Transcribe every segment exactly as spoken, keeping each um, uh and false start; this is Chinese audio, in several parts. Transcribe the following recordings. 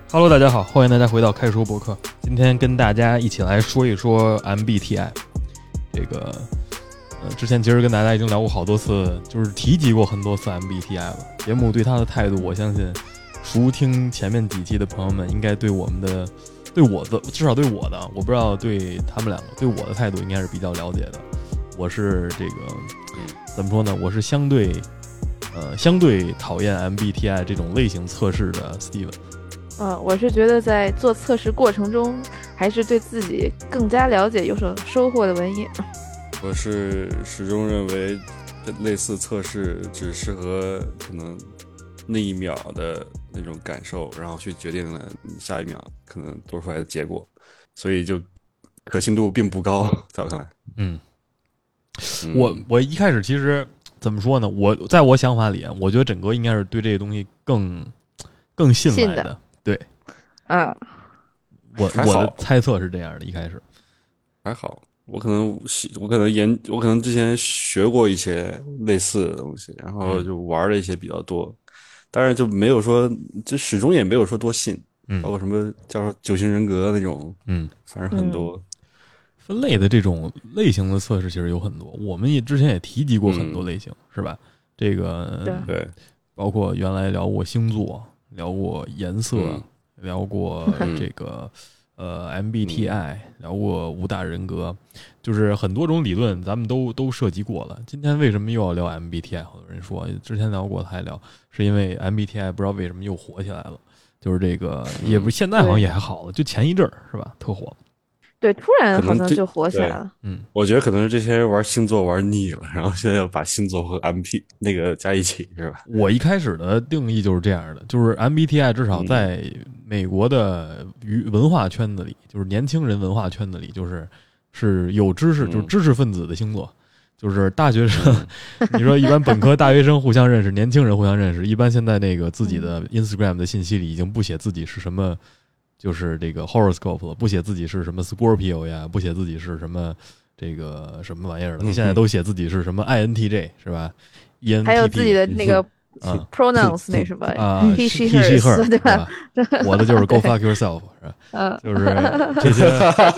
Hello， 大家好，欢迎大家回到开说博客。今天跟大家一起来说一说 M B T I。这个，呃，之前其实跟大家已经聊过好多次，就是提及过很多次 M B T I 了。节目对他的态度，我相信熟听前面几期的朋友们应该对我们的、对我的，至少对我的，我不知道对他们两个对我的态度应该是比较了解的。我是这个，怎么说呢？我是相对，呃，相对讨厌 M B T I 这种类型测试的 Steven。 嗯，我是觉得在做测试过程中，还是对自己更加了解、有所收获的文艺。 我是始终认为，类似测试只适合可能那一秒的那种感受，然后去决定了下一秒可能做出来的结果，所以就可信度并不高，在我看来。 嗯，嗯我我一开始其实怎么说呢？我在我想法里，我觉得整个应该是对这个东西更更信赖的。的对， 啊， 我我的猜测是这样的，一开始还好，我可能我可能研我可能之前学过一些类似的东西，然后就玩了一些比较多，嗯、当然就没有说，就始终也没有说多信，嗯，包括什么叫九型人格那种，嗯，反正很多、 嗯、分类的这种类型的测试其实有很多，我们也之前也提及过很多类型，嗯、是吧？这个对， 包括原来聊过星座。聊过颜色，嗯、聊过这个、嗯、呃 M B T I，、嗯、聊过五大人格，就是很多种理论咱们都都涉及过了。今天为什么又要聊 M B T I？ 好多人说之前聊过还聊，是因为 M B T I 不知道为什么又火起来了，就是这个也不现在好像也还好了，就前一阵儿是吧，特火。 对，突然好像就火起来了。 嗯，我觉得可能是这些人玩星座玩腻了，然后现在要把星座和 M P 那个加一起，是吧？ 我一开始的定义就是这样的，就是 M B T I 至少在美国的文化圈子里，嗯、就是年轻人文化圈子里，就是是有知识，就是知识分子的星座。嗯、就是大学生，嗯、你说一般本科大学生互相认识，年轻人互相认识，一般现在那个自己的 Instagram 的信息里已经不写自己是什么。就是这个 horoscope 了，不写自己是什么 Scorpio 呀，不写自己是什么这个什么玩意儿了，嗯、现在都写自己是什么 I N T J 是吧 ？E N T P 还有自己的那个 pronouns、嗯、那什么啊 ，he she her 对吧？我的就是 go fuck yourself 是吧？嗯，就是这些。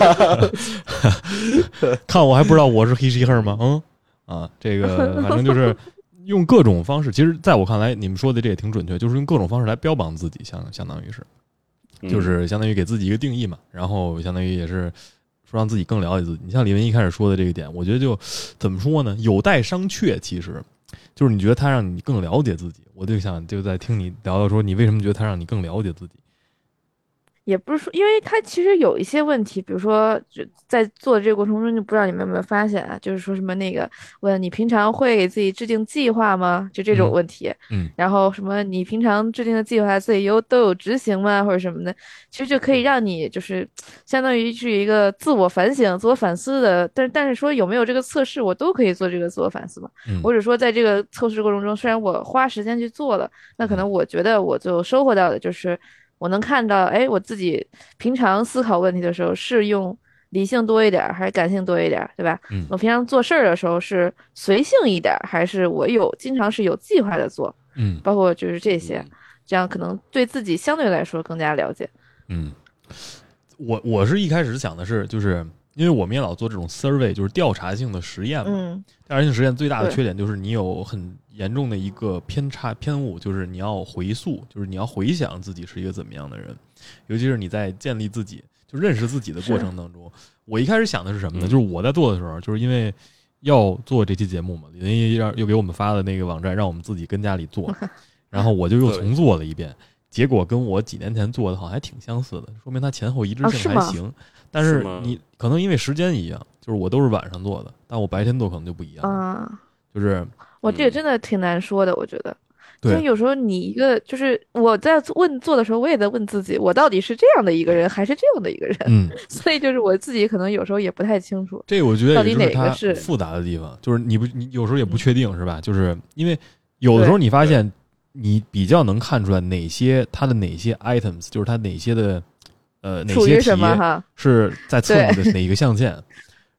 看我还不知道我是 he she her 吗？嗯啊，这个反正就是用各种方式，其实在我看来，你们说的这也挺准确，就是用各种方式来标榜自己，相相当于是。就是相当于给自己一个定义嘛，然后相当于也是说让自己更了解自己。你像李文一开始说的这个点，我觉得就怎么说呢，有待商榷。其实就是你觉得他让你更了解自己，我就想就在听你聊聊说你为什么觉得他让你更了解自己。 也不是说，因为它其实有一些问题，比如说在做的这个过程中，就不知道你们有没有发现啊，就是说什么那个问你平常会给自己制定计划吗？就这种问题， 嗯，嗯然后什么你平常制定的计划自己有都有执行吗？或者什么的，其实就可以让你就是相当于是一个自我反省、自我反思的。但是但是说有没有这个测试，我都可以做这个自我反思嘛。 嗯， 或者说在这个测试过程中，虽然我花时间去做了，那可能我觉得我就收获到的就是。我能看到，哎，我自己平常思考问题的时候是用理性多一点还是感性多一点，对吧？ 嗯， 我平常做事儿的时候是随性一点，还是我有经常是有计划的做？ 嗯， 包括就是这些，这样可能对自己相对来说更加了解。 嗯，我我是一开始想的是，就是因为我们也老做这种 survey， 就是调查性的实验嘛。 嗯， 调查性实验最大的缺点就是你有很严重的一个偏差偏误，就是你要回溯，就是你要回想自己是一个怎么样的人，尤其是你在建立自己就认识自己的过程当中。我一开始想的是什么呢？就是我在做的时候，就是因为要做这期节目嘛，李文一又给我们发的那个网站让我们自己跟家里做，然后我就又重做了一遍，结果跟我几年前做的好像还挺相似的，说明它前后一致性还行。 啊、 但是你可能因为时间一样，就是我都是晚上做的，但我白天做可能就不一样。 啊， 就是我这个真的挺难说的，我觉得。 对， 因为有时候你一个就是我在问做的时候，我也在问自己，我到底是这样的一个人，还是这样的一个人？ 嗯， 所以就是我自己可能有时候也不太清楚。 这个我觉得到底哪个是复杂的地方，就是你不你有时候也不确定，是吧？就是因为有的时候你发现你比较能看出来哪些它的哪些 items， 就是它哪些的呃哪些题是在测你的哪一个象限。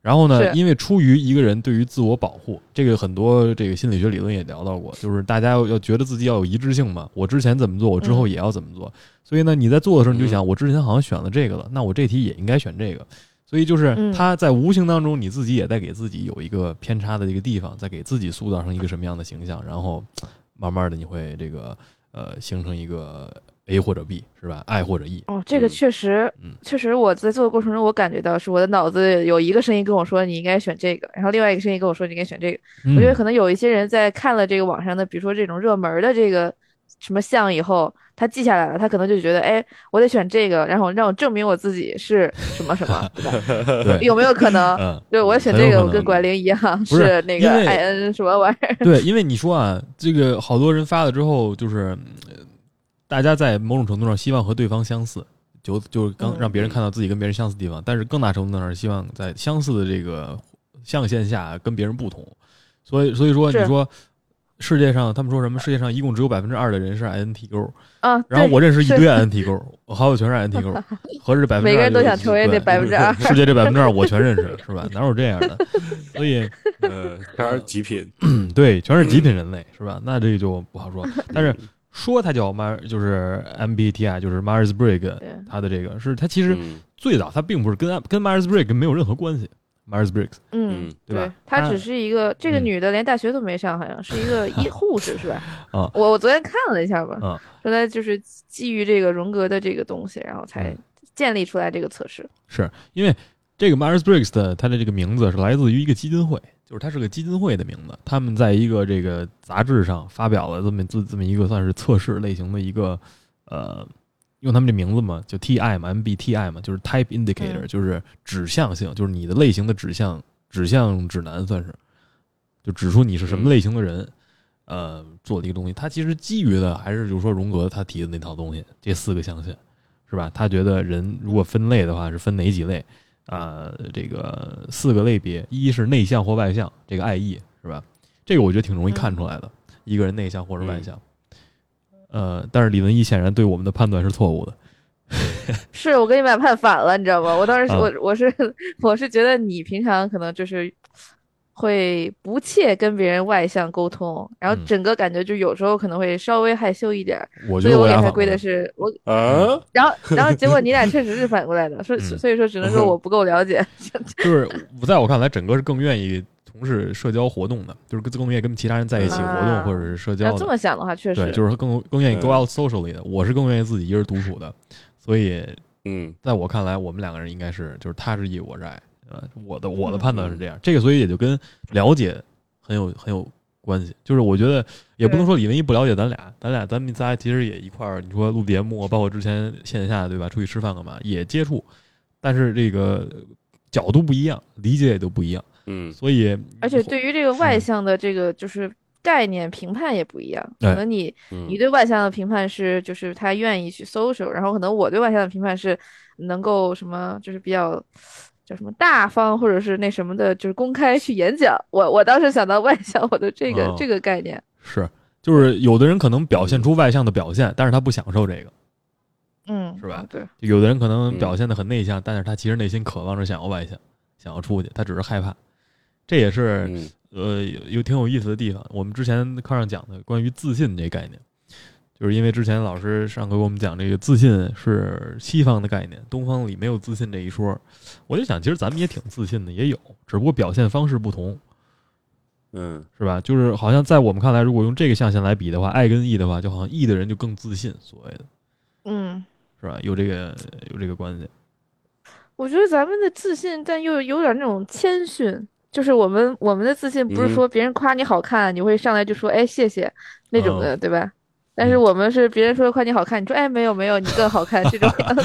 然后呢， 是因为出于一个人对于自我保护，这个很多这个心理学理论也聊到过，就是大家要要觉得自己要有一致性嘛，我之前怎么做，我之后也要怎么做。嗯、所以呢，你在做的时候你就想，我之前好像选了这个了，那我这题也应该选这个。所以就是他在无形当中，你自己也在给自己有一个偏差的一个地方，在给自己塑造成一个什么样的形象，然后慢慢的你会这个呃形成一个。A 或者 B 是吧？爱或者 E。 哦，这个确实，嗯，确实我在做的过程中，我感觉到是我的脑子有一个声音跟我说你应该选这个，然后另外一个声音跟我说你应该选这个。嗯、我觉得可能有一些人在看了这个网上的，比如说这种热门的这个什么项以后，他记下来了，他可能就觉得，哎，我得选这个，然后让我证明我自己是什么什么，对吧？ 对， 有没有可能？ 嗯、 对，我选这个，我跟管玲一样， 是是那个 I N 什么玩意儿？ 对，因为你说啊，这个好多人发了之后，就是。大家在某种程度上希望和对方相似，就就刚让别人看到自己跟别人相似的地方，但是更大程度上是希望在相似的这个象限下跟别人不同。所以，所以说你说世界上他们说什么？世界上一共只有百分之二的人是 I N T 勾啊， 然后我认识一堆 I N T 勾，我好友全是 I N T 勾，合着百分之二， 每个人都想成为那百分之二， 世界这百分之二我全认识，是吧？哪有这样的？所以呃，全是极品， 对，全是极品人类，是吧？那这就不好说，但是。说它叫 Mar 就是 M B T I 就是 Myers-Briggs 它的这个是它其实最早它并不是跟跟 Myers-Briggs 没有任何关系 Myers-Briggs 嗯对吧？ 它只是一个这个女的连大学都没上，好像是一个医护士是吧？ 啊， 我我昨天看了一下吧， 啊， 说它就是基于这个荣格的这个东西，然后才建立出来这个测试。 是因为这个 Myers-Briggs 的它的这个名字是来自于一个基金会。就是它是个基金会的名字，他们在一个这个杂志上发表了这么这这么一个算是测试类型的一个呃，用他们这名字嘛，就 T I 嘛 ，M B T I 嘛，就是 Type Indicator，、嗯、就是指向性，就是你的类型的指向指向指南，算是就指出你是什么类型的人，呃，做的一个东西。它其实基于的还是就是说荣格他提的那套东西，这四个象限是吧？他觉得人如果分类的话是分哪几类？啊、呃，这个四个类别，一是内向或外向，这个 I E 是吧？这个我觉得挺容易看出来的，嗯、一个人内向或者外向。嗯、呃，但是李文一显然对我们的判断是错误的。 是我跟你们俩判反了，你知道吗？我当时、啊、我我是我是觉得你平常可能就是会不切跟别人外向沟通，然后整个感觉就有时候可能会稍微害羞一点。 我觉得我所以我给他归的是我啊， 然后然后结果你俩确实是反过来的，所以、嗯、所以说只能说我不够了解。 就是在我看来，整个是更愿意从事社交活动的，就是更愿意跟其他人在一起活动、啊、或者是社交的。 要这么想的话，确实对，就是更更愿意 go out socially 的。我是更愿意自己一人独处的，所以嗯， 在我看来，我们两个人应该是就是他是 E， 我是 I。呃，我的我的判断是这样，嗯、这个所以也就跟了解很有很有关系。就是我觉得也不能说李文一不了解咱俩，咱俩咱们仨其实也一块儿，你说录节目，包括之前线下对吧，出去吃饭干嘛也接触，但是这个角度不一样，理解也都不一样。 嗯， 所以而且对于这个外向的这个就是概念评判也不一样，可能你、哎、你对外向的评判是就是他愿意去 social， 然后可能我对外向的评判是能够什么就是比较。叫什么大方或者是那什么的，就是公开去演讲。我我当时想到外向，我的这个、哦、这个概念是，就是有的人可能表现出外向的表现，但是他不享受这个， 嗯， 是吧？ 对， 有的人可能表现得很内向，嗯、但是他其实内心渴望着想要外向，想要出去，他只是害怕。这也是、嗯、呃有挺有意思的地方。我们之前课上讲的关于自信这概念。就是因为之前老师上课给我们讲这个自信是西方的概念，东方里没有自信这一说。我就想，其实咱们也挺自信的，也有，只不过表现方式不同， 嗯， 是吧？就是好像在我们看来，如果用这个象限来比的话，爱跟 E 的话，就好像 E 的人就更自信，所谓的， 嗯， 是吧？有这个有这个关系。 我觉得咱们的自信，但又有点那种谦逊。就是我们我们的自信，不是说别人夸你好看，嗯、你会上来就说哎谢谢那种的，哦、对吧？但是我们是别人说夸你好看，你说哎没有没有，你更好看这种样子。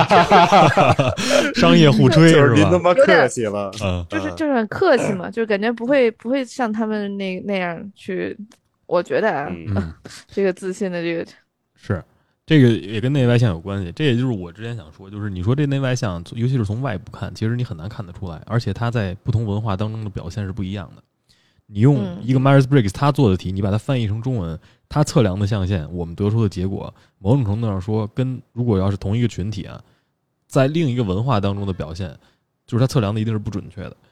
商业互吹是吧？ 您他妈客气了， 嗯，就是就是很客气嘛，就是感觉不会不会像他们那那样去，我觉得啊， 嗯、 这个自信的这个是这个也跟内外向有关系。这也就是我之前想说，就是你说这内外向，尤其是从外部看，其实你很难看得出来，而且它在不同文化当中的表现是不一样的。你用一个 Myers-Briggs 他做的题，你把它翻译成中文，他测量的象限，我们得出的结果，某种程度上说，跟如果要是同一个群体啊，在另一个文化当中的表现，就是他测量的一定是不准确的。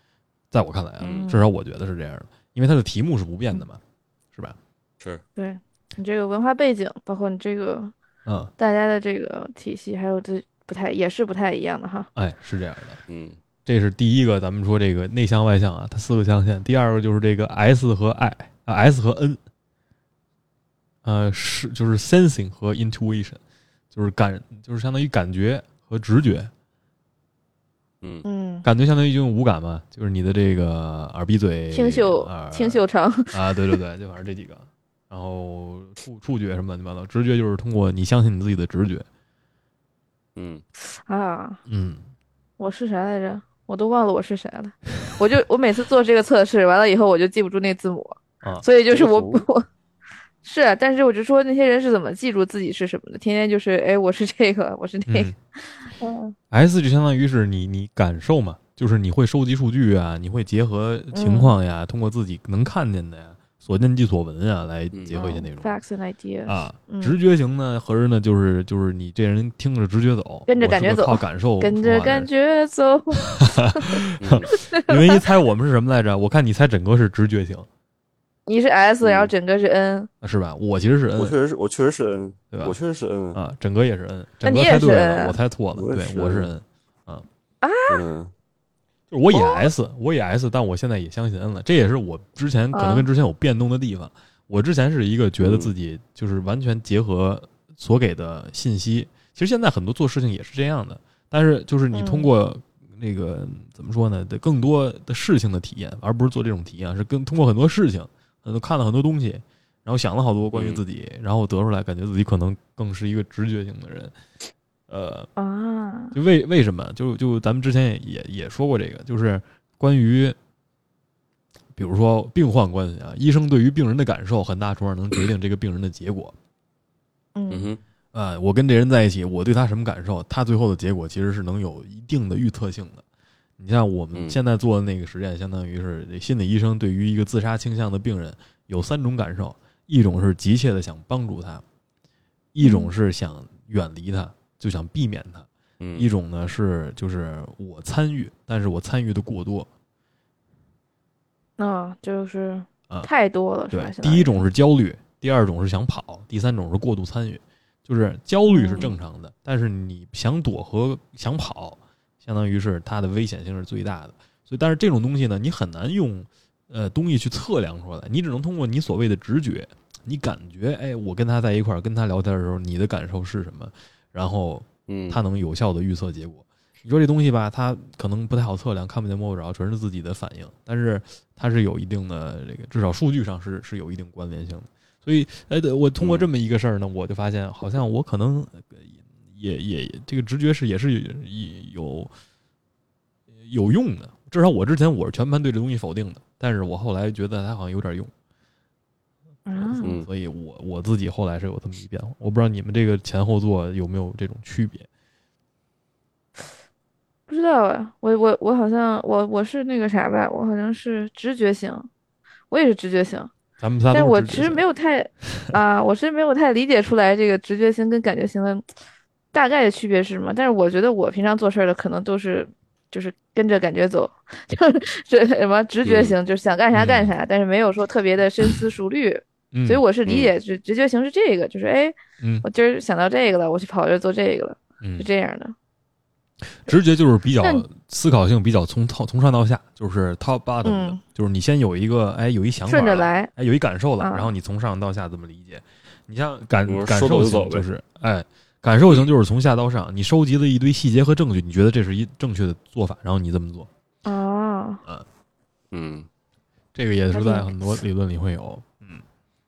在我看来啊， 嗯至少我觉得是这样的，因为它的题目是不变的嘛，是吧？ 是， 对你这个文化背景，包括你这个嗯， 大家的这个体系，还有这不太也是不太一样的哈。 哎，是这样的。 嗯这是第一个，咱们说这个内向外向啊，它四个象限。第二个就是这个 S 和 I 啊 ，S 和 N， 呃，是就是 sensing 和 intuition， 就是感，就是相当于感觉和直觉。 嗯嗯， 感觉相当于一种五感嘛，就是你的这个耳鼻嘴听嗅啊听嗅尝， 啊，对对对，就反正这几个。然后触触觉什么乱七八糟，直觉就是通过你相信你自己的直觉。 嗯啊， 嗯， 我是啥来着？我都忘了我是啥了。我就我每次做这个测试完了以后，我就记不住那字母， 啊， 所以就是我这个我是啊，但是我就说那些人是怎么记住自己是什么的？天天就是哎，我是这个，我是那个。 嗯嗯 S 就相当于是你你感受嘛，就是你会收集数据啊，你会结合情况呀，通过自己能看见的呀，所见即所闻啊，来结合一些内容。 facts and ideas 啊， 嗯直觉型呢，合着呢就是就是你这人听着直觉走， 跟着感觉走我是个靠感受， 跟着感。觉走。 嗯因为你猜我们是什么来着？我看你猜整个是直觉型， 你是 S， 嗯然后整个是 N， 是吧？我其实是我 N， 确实是，我确实是 N， 对吧我确实是 N 啊，整个也是 N，整个那你也是猜对了， N 我猜错了，对， 我也是我是 N， 嗯就是我也 S，我也 S，但我现在也相信 N 了，这也是我之前可能跟之前有变动的地方。我之前是一个觉得自己就是完全结合所给的信息，其实现在很多做事情也是这样的，但是就是你通过那个怎么说呢，的更多的事情的体验，而不是做这种体验，是更通过很多事情，很多看了很多东西，然后想了好多关于自己，然后得出来，感觉自己可能更是一个直觉型的人。呃啊， 就为为什么？就就咱们之前也也也说过这个，就是关于，比如说病患关系啊，医生对于病人的感受，很大程度上能决定这个病人的结果。 嗯嗯哼啊、我跟这人在一起，我对他什么感受，他最后的结果其实是能有一定的预测性的。你像我们嗯现在做的那个实验，相当于是心理医生对于一个自杀倾向的病人有三种感受：一种是急切的想帮助他，一种是想远离他，就想避免他。 嗯一种呢是就是我参与，但是我参与的过多啊，就是啊。 太多了，是对吧？， 第一种是焦虑，第二种是想跑，第三种是过度参与。就是焦虑是正常的，但是你想躲和想跑，相当于是它的危险性是最大的。所以，但是这种东西呢，你很难用呃东西去测量出来，你只能通过你所谓的直觉，你感觉，哎，我跟他在一块儿，跟他聊天的时候，你的感受是什么？然后嗯它能有效的预测结果。你说这东西吧，它可能不太好测量，看不见摸不着，全是自己的反应，但是它是有一定的这个，至少数据上是是有一定关联性的。所以，哎，我通过这么一个事儿呢，我就发现好像我可能也也这个直觉是也是有有用的。至少我之前我是全盘对这东西否定的，但是我后来觉得它好像有点用。 啊， 嗯所以我我自己后来是有这么一变化。我不知道你们这个前后座有没有这种区别？ 不知道啊，我我我好像我我是那个啥吧，我好像是直觉型，我也是直觉型， 咱们仨但是都是直觉型我其实没有太啊，我是没有太理解出来这个直觉型跟感觉型的大概的区别是什么。但是我觉得我平常做事儿的可能都是就是跟着感觉走，就是这什么直觉型，就是想干啥干啥，但是没有说特别的深思熟虑。 嗯， 所以我是理解直直觉型是这个，就是哎， 嗯我今儿想到这个了，我去跑这儿做这个了， 嗯是这样的。 直觉就是比较那思考性比较从从上到下，就是 top bottom 的， 嗯就是你先有一个哎有一想法了， 顺着来哎有一感受了， 啊然后你从上到下这么理解。你像感我说感受说走就走呗型就是哎感受型就是从下到上，你收集了一堆细节和证据，你觉得这是一正确的做法，然后你这么做。 哦， 嗯这个也是在很多理论里会有。嗯，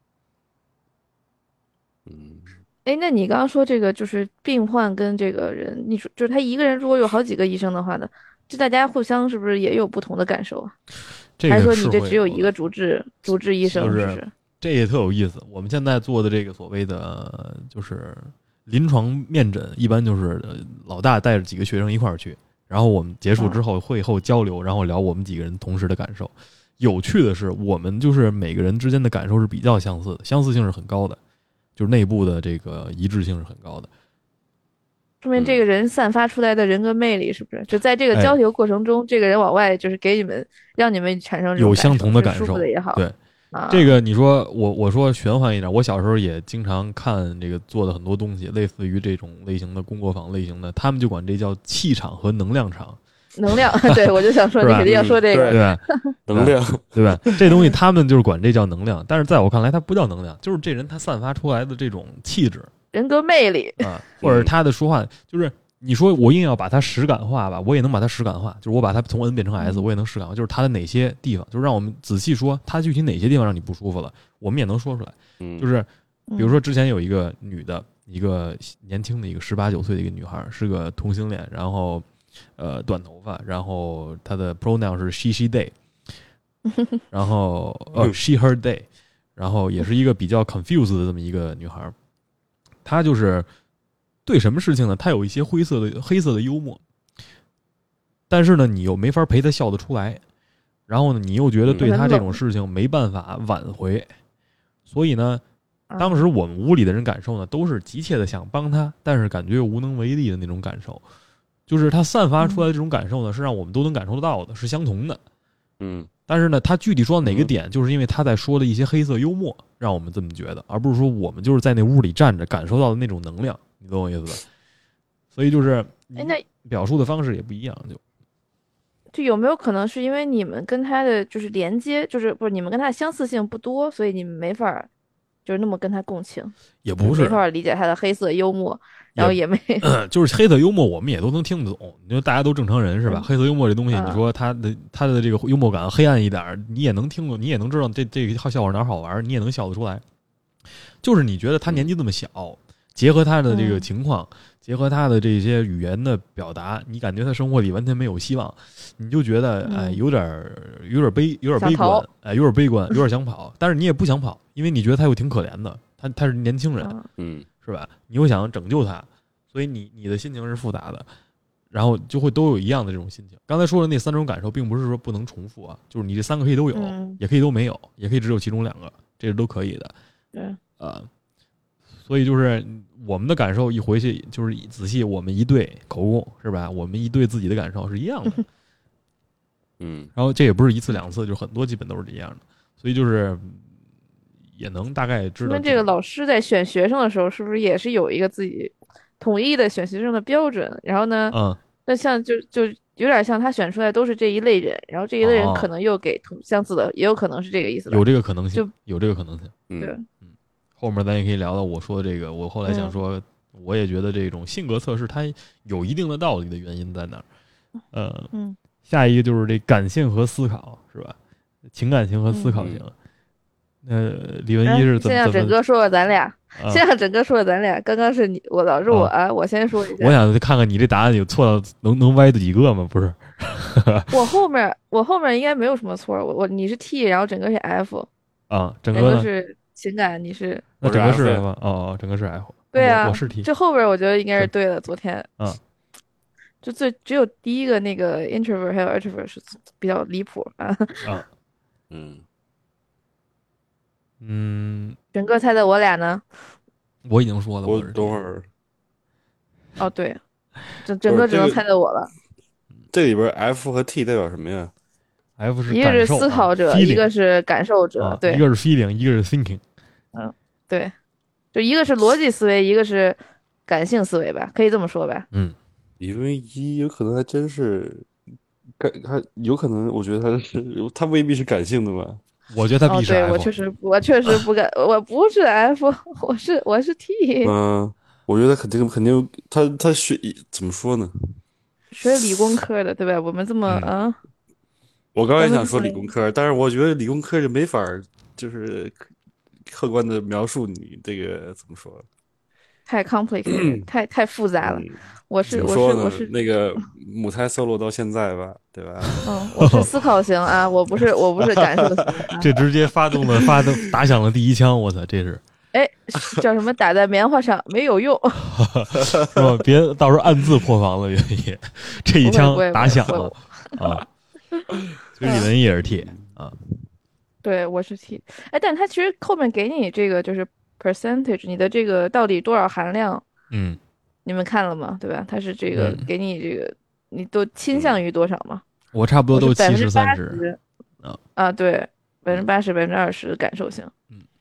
嗯哎，那你刚刚说这个就是病患跟这个人，你说就是他一个人如果有好几个医生的话呢，就大家互相是不是也有不同的感受啊？ 这个还是说是会你这只有一的个主治主治医生？ 就是不是？ 这也特有意思。我们现在做的这个所谓的就是临床面诊，一般就是老大带着几个学生一块儿去，然后我们结束之后会后交流，然后聊我们几个人同时的感受。有趣的是，我们就是每个人之间的感受是比较相似的，相似性是很高的，就是内部的这个一致性是很高的。 说明这个人散发出来的人格魅力是不是？就在这个交流过程中，哎、这个人往外就是给你们，让你们产生有相同的感受， 舒服的也好。 对， 啊、 这个你说我我说玄幻一点，我小时候也经常看这个做的很多东西，类似于这种类型的工作坊类型的，他们就管这叫气场和能量场。 能量，对，我就想说，你肯定要说这个， 对吧？ 能量， 对吧？这东西他们就是管这叫能量，但是在我看来，它不叫能量，就是这人他散发出来的这种气质、 人格魅力啊，或者他的说话，就是你说我硬要把它实感化吧，我也能把它实感化，就是我把它从 N 变成 S，、嗯、我也能实感化，就是它的哪些地方，就是让我们仔细说，它具体哪些地方让你不舒服了，我们也能说出来。 嗯， 就是比如说之前有一个女的，一个年轻的一个十八九岁的一个女孩，是个同性恋，然后。呃，短头发，然后她的 pronoun 是 she she they， 然后呃 she her they， 然后也是一个比较 confused 的这么一个女孩，她就是对什么事情呢？她有一些灰色的黑色的幽默，但是呢，你又没法陪她笑得出来，然后呢，你又觉得对她这种事情没办法挽回，所以呢，当时我们屋里的人感受呢，都是急切的想帮她，但是感觉又无能为力的那种感受。就是他散发出来的这种感受呢，是让我们都能感受得到的，是相同的。 嗯， 但是呢，他具体说到哪个点，就是因为他在说的一些黑色幽默，让我们这么觉得，而不是说我们就是在那屋里站着感受到的那种能量，你懂我意思吧？所以就是， 哎，那表述的方式也不一样，就就有没有可能是因为你们跟他的就是连接，就是不是你们跟他的相似性不多，所以你们没法就是那么跟他共情， 也不是没法理解他的黑色幽默。然后也没， 就是黑色幽默，我们也都能听得懂。你说大家都正常人是吧？ 嗯、 黑色幽默这东西，你说他的他的这个幽默感黑暗一点，你也能听懂，你也能知道这这个笑话哪好玩，你也能笑得出来。就是你觉得他年纪这么小，结合他的这个情况，嗯、结合他的这些语言的表达，你感觉他生活里完全没有希望，你就觉得哎有点有点悲有点悲观，哎有点悲观，有点想跑，但是你也不想跑，因为你觉得他又挺可怜的，他他是年轻人， 嗯。 是吧？你又想拯救他，所以你你的心情是复杂的，然后就会都有一样的这种心情。刚才说的那三种感受，并不是说不能重复啊，就是你这三个可以都有， 嗯、 也可以都没有，也可以只有其中两个，这是都可以的。 对， 呃，所以就是我们的感受一回去，就是仔细我们一对口供是吧？我们一对自己的感受是一样的。 嗯， 然后这也不是一次两次，就很多基本都是这样的，所以就是。也能大概知道。 那这个老师在选学生的时候，是不是也是有一个自己统一的选学生的标准？然后呢， 嗯， 那像就就有点像他选出来都是这一类人，然后这一类人可能又给同相似的，哦、也有可能是这个意思吧？ 有这个可能性， 就有这个可能性。 嗯， 对， 嗯，后面咱也可以聊到我说的这个。我后来想说，嗯、我也觉得这种性格测试它有一定的道理的原因在哪儿？呃， 嗯， 下一个就是这感性和思考，是吧？情感型和思考型。嗯呃，李文一是怎么？ 先让整哥说说咱俩， 啊、 先让整哥说说咱俩。刚刚是你，我老是我啊，啊我先说一下。 我想看看你这答案有错到能能歪的几个吗？不是， 我后面我后面应该没有什么错。我我你是 T， 然后整个是 F。 啊，整个是情感，你是那整个是 F 吗？哦哦，整个是 F。 对啊， 我, 我是 T。 这后边我觉得应该是对的。昨天啊， 就最只有第一个那个 introvert 还有 extrovert 是比较离谱啊。 啊， 嗯。 嗯， 整个猜的我俩呢？ 我已经说了， 我等会儿。 哦，对，整整个只能猜的我了。 这里边 F 和 T 代表什么呀 ？F 是一个是思考者， 啊、 一个是感受者， 啊、 对， 一个是 feeling， 一个是 thinking。 嗯，对，就一个是逻辑思维，一个是感性思维吧，可以这么说吧？ 嗯， 因为一有可能还真是感，还有可能，我觉得他是他未必是感性的吧。 我觉得他必是 F。哦， 对我确实，我确实不敢，我不是 F， 我是我是 T。 嗯，我觉得他肯定肯定，他他学怎么说呢？ 学理工科的，对吧？我们这么啊、嗯， 我刚才想说理工科，但是我觉得理工科就没法就是客观的描述你这个怎么说？ 太 complicated，、嗯、太太复杂了。 嗯、 我是我是我是那个母胎 solo 到现在吧，对吧？ 嗯，我是思考型啊，我不是我不是感受型、啊。 这直接发动了发动打响了第一枪，我操，这是。 哎，叫什么？打在棉花上没有用， 是吧？别到时候暗自破防了，原因这一枪打响了啊！所以李文也是 T 啊。 对，我是 T。哎，但他其实后面给你这个就是 percentage， 你的这个到底多少含量？ 嗯， 你们看了吗？对吧？它是这个嗯给你这个，你都倾向于多少吗？ 我差不多都七十三十十啊啊，对，百分之八十、百分之二十感受性。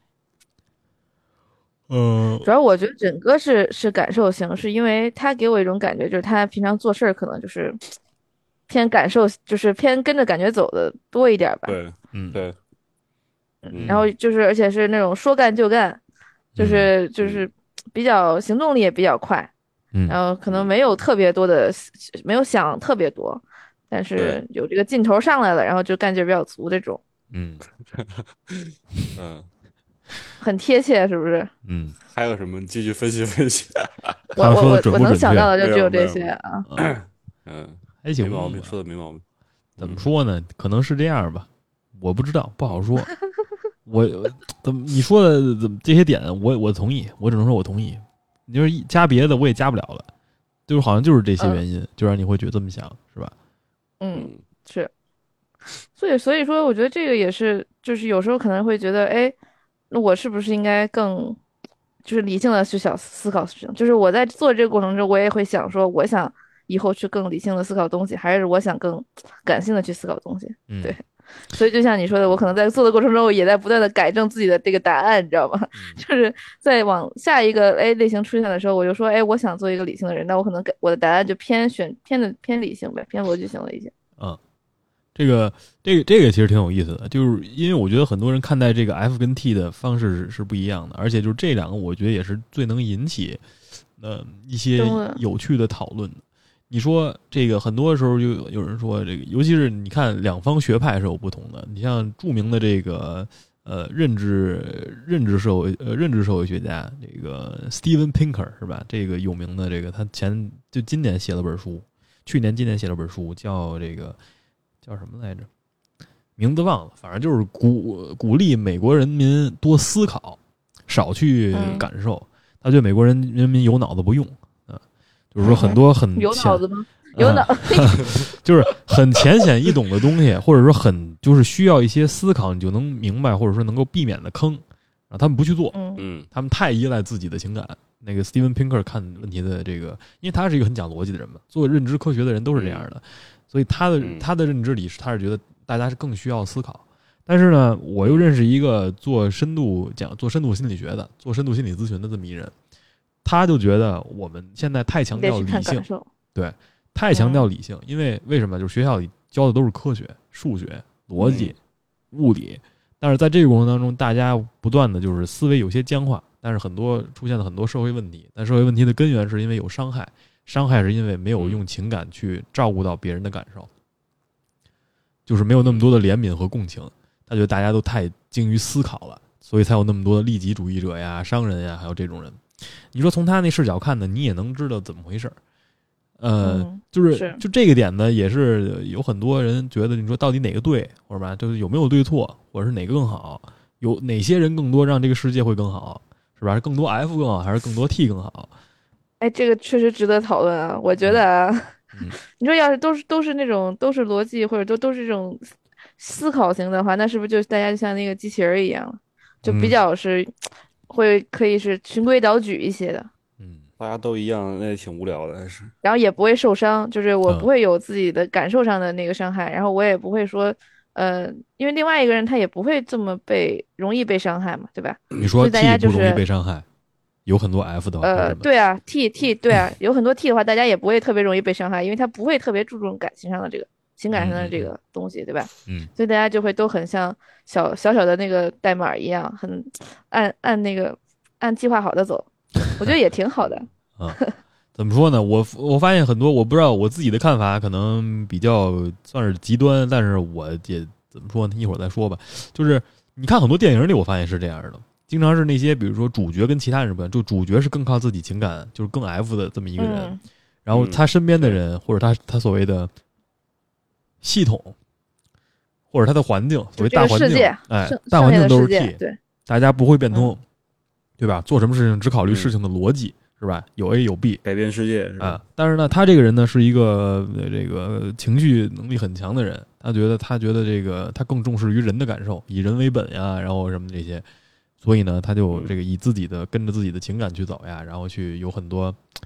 嗯主要我觉得整个是是感受型，是因为他给我一种感觉，就是他平常做事儿可能就是偏感受，就是偏跟着感觉走的多一点吧。 对， 嗯对， 嗯，然后就是而且是那种说干就干，就是就是比较行动力也比较快， 嗯然后可能没有特别多的，没有想特别多，但是有这个劲头上来了，然后就干劲比较足，这种嗯嗯， 很贴切，是不是？ 嗯， 还有什么？继续分析分析。 我他说的我我我能准不准确？ 想到的就只没有这些啊。 嗯， 还行， 没毛病，说的没毛病。 怎么说呢？可能是这样吧，我不知道，不好说。我怎么你说的怎么这些点，我我同意，我只能说我同意。你就是加别的，我也加不了了，就是好像就是这些原因，就让你会觉得这么想，是吧？ 嗯，是。所以所以说，我觉得这个也是，就是有时候可能会觉得，哎，那我是不是应该更，就是理性的去想思考事情？就是我在做这个过程中，我也会想说，我想以后去更理性的思考东西，还是我想更感性的去思考东西？ 嗯， 对。所以就像你说的，我可能在做的过程中，也在不断的改正自己的这个答案，你知道吗？ 嗯、 就是在往下一个 A 类型出现的时候，我就说，哎，我想做一个理性的人，那我可能改我的答案就偏选偏的偏理性呗，偏逻辑性了一些。 嗯，这个这个这个其实挺有意思的，就是因为我觉得很多人看待这个 F 跟 T 的方式是是不一样的，而且就是这两个，我觉得也是最能引起呃一些有趣的讨论的。你说这个很多时候就有人说这个，尤其是你看两方学派是有不同的。你像著名的这个呃认知认知社会呃认知社会学家这个 Steven Pinker 是吧？这个有名的这个他前就今年写了本书，去年今年写了本书叫这个叫什么来着？名字忘了，反正就是鼓鼓励美国人民多思考，少去感受。嗯、他觉得美国人人民有脑子不用。就是说很多很有脑子吗？有脑， 嗯、就是很浅显易懂的东西，或者说很就是需要一些思考，你就能明白，或者说能够避免的坑，然后他们不去做， 嗯， 他们太依赖自己的情感。那个 Steven Pinker 看问题的这个，因为他是一个很讲逻辑的人嘛，做认知科学的人都是这样的，所以他的他的认知里是他是觉得大家是更需要思考。但是呢，我又认识一个做深度讲做深度心理学的，做深度心理咨询的这么一人。他就觉得我们现在太强调理性，对，太强调理性，嗯、因为为什么？就是学校里教的都是科学、数学、逻辑、嗯、物理，但是在这个过程当中，大家不断的就是思维有些僵化，但是很多出现了很多社会问题，但社会问题的根源是因为有伤害，伤害是因为没有用情感去照顾到别人的感受，就是没有那么多的怜悯和共情。他觉得大家都太精于思考了，所以才有那么多的利己主义者呀、商人呀，还有这种人。你说从他那视角看呢，你也能知道怎么回事。呃， 嗯、 就是就这个点呢，也是有很多人觉得，你说到底哪个对，或者吧，就是有没有对错，或者是哪个更好，有哪些人更多，让这个世界会更好，是吧？更多 F 更好，还是更多 T 更好？ 哎，这个确实值得讨论啊！我觉得啊， 嗯、 你说要是都是都是那种都是逻辑或者都都是这种思考型的话，那是不是就大家就像那个机器人一样，就比较是。嗯会可以是循规蹈矩一些的， 嗯，大家都一样，那也挺无聊的，还是。 然后也不会受伤，就是我不会有自己的感受上的那个伤害，嗯、然后我也不会说，呃，因为另外一个人他也不会这么被容易被伤害嘛，对吧？ 你说 T 大家就是不容易被伤害，有很多 F 的话， 呃，对啊 ，T T 对啊，有很多 T 的话，大家也不会特别容易被伤害，因为他不会特别注重感情上的这个。情感上的这个东西， 嗯、 对吧？ 嗯， 所以大家就会都很像小小小的那个代码一样，很按按那个按计划好的走，我觉得也挺好的。 啊，怎么说呢？我我发现很多，我不知道我自己的看法可能比较算是极端，但是我也怎么说呢？一会儿再说吧。就是你看很多电影里，我发现是这样的，经常是那些比如说主角跟其他人不一样，就主角是更靠自己情感，就是更 F 的这么一个人， 嗯、 然后他身边的人、嗯、或者他他所谓的。系统，或者它的环境，所谓大环境，哎，大环境都是 T， 对， 大家不会变通，嗯、对吧？做什么事情只考虑事情的逻辑，嗯、是吧？有 A 有 B， 改变世界是吧？ 啊，但是呢，他这个人呢是一个这个情绪能力很强的人，他觉得他觉得这个他更重视于人的感受，以人为本呀，然后什么这些，所以呢，他就这个以自己的跟着自己的情感去走呀，然后去有很多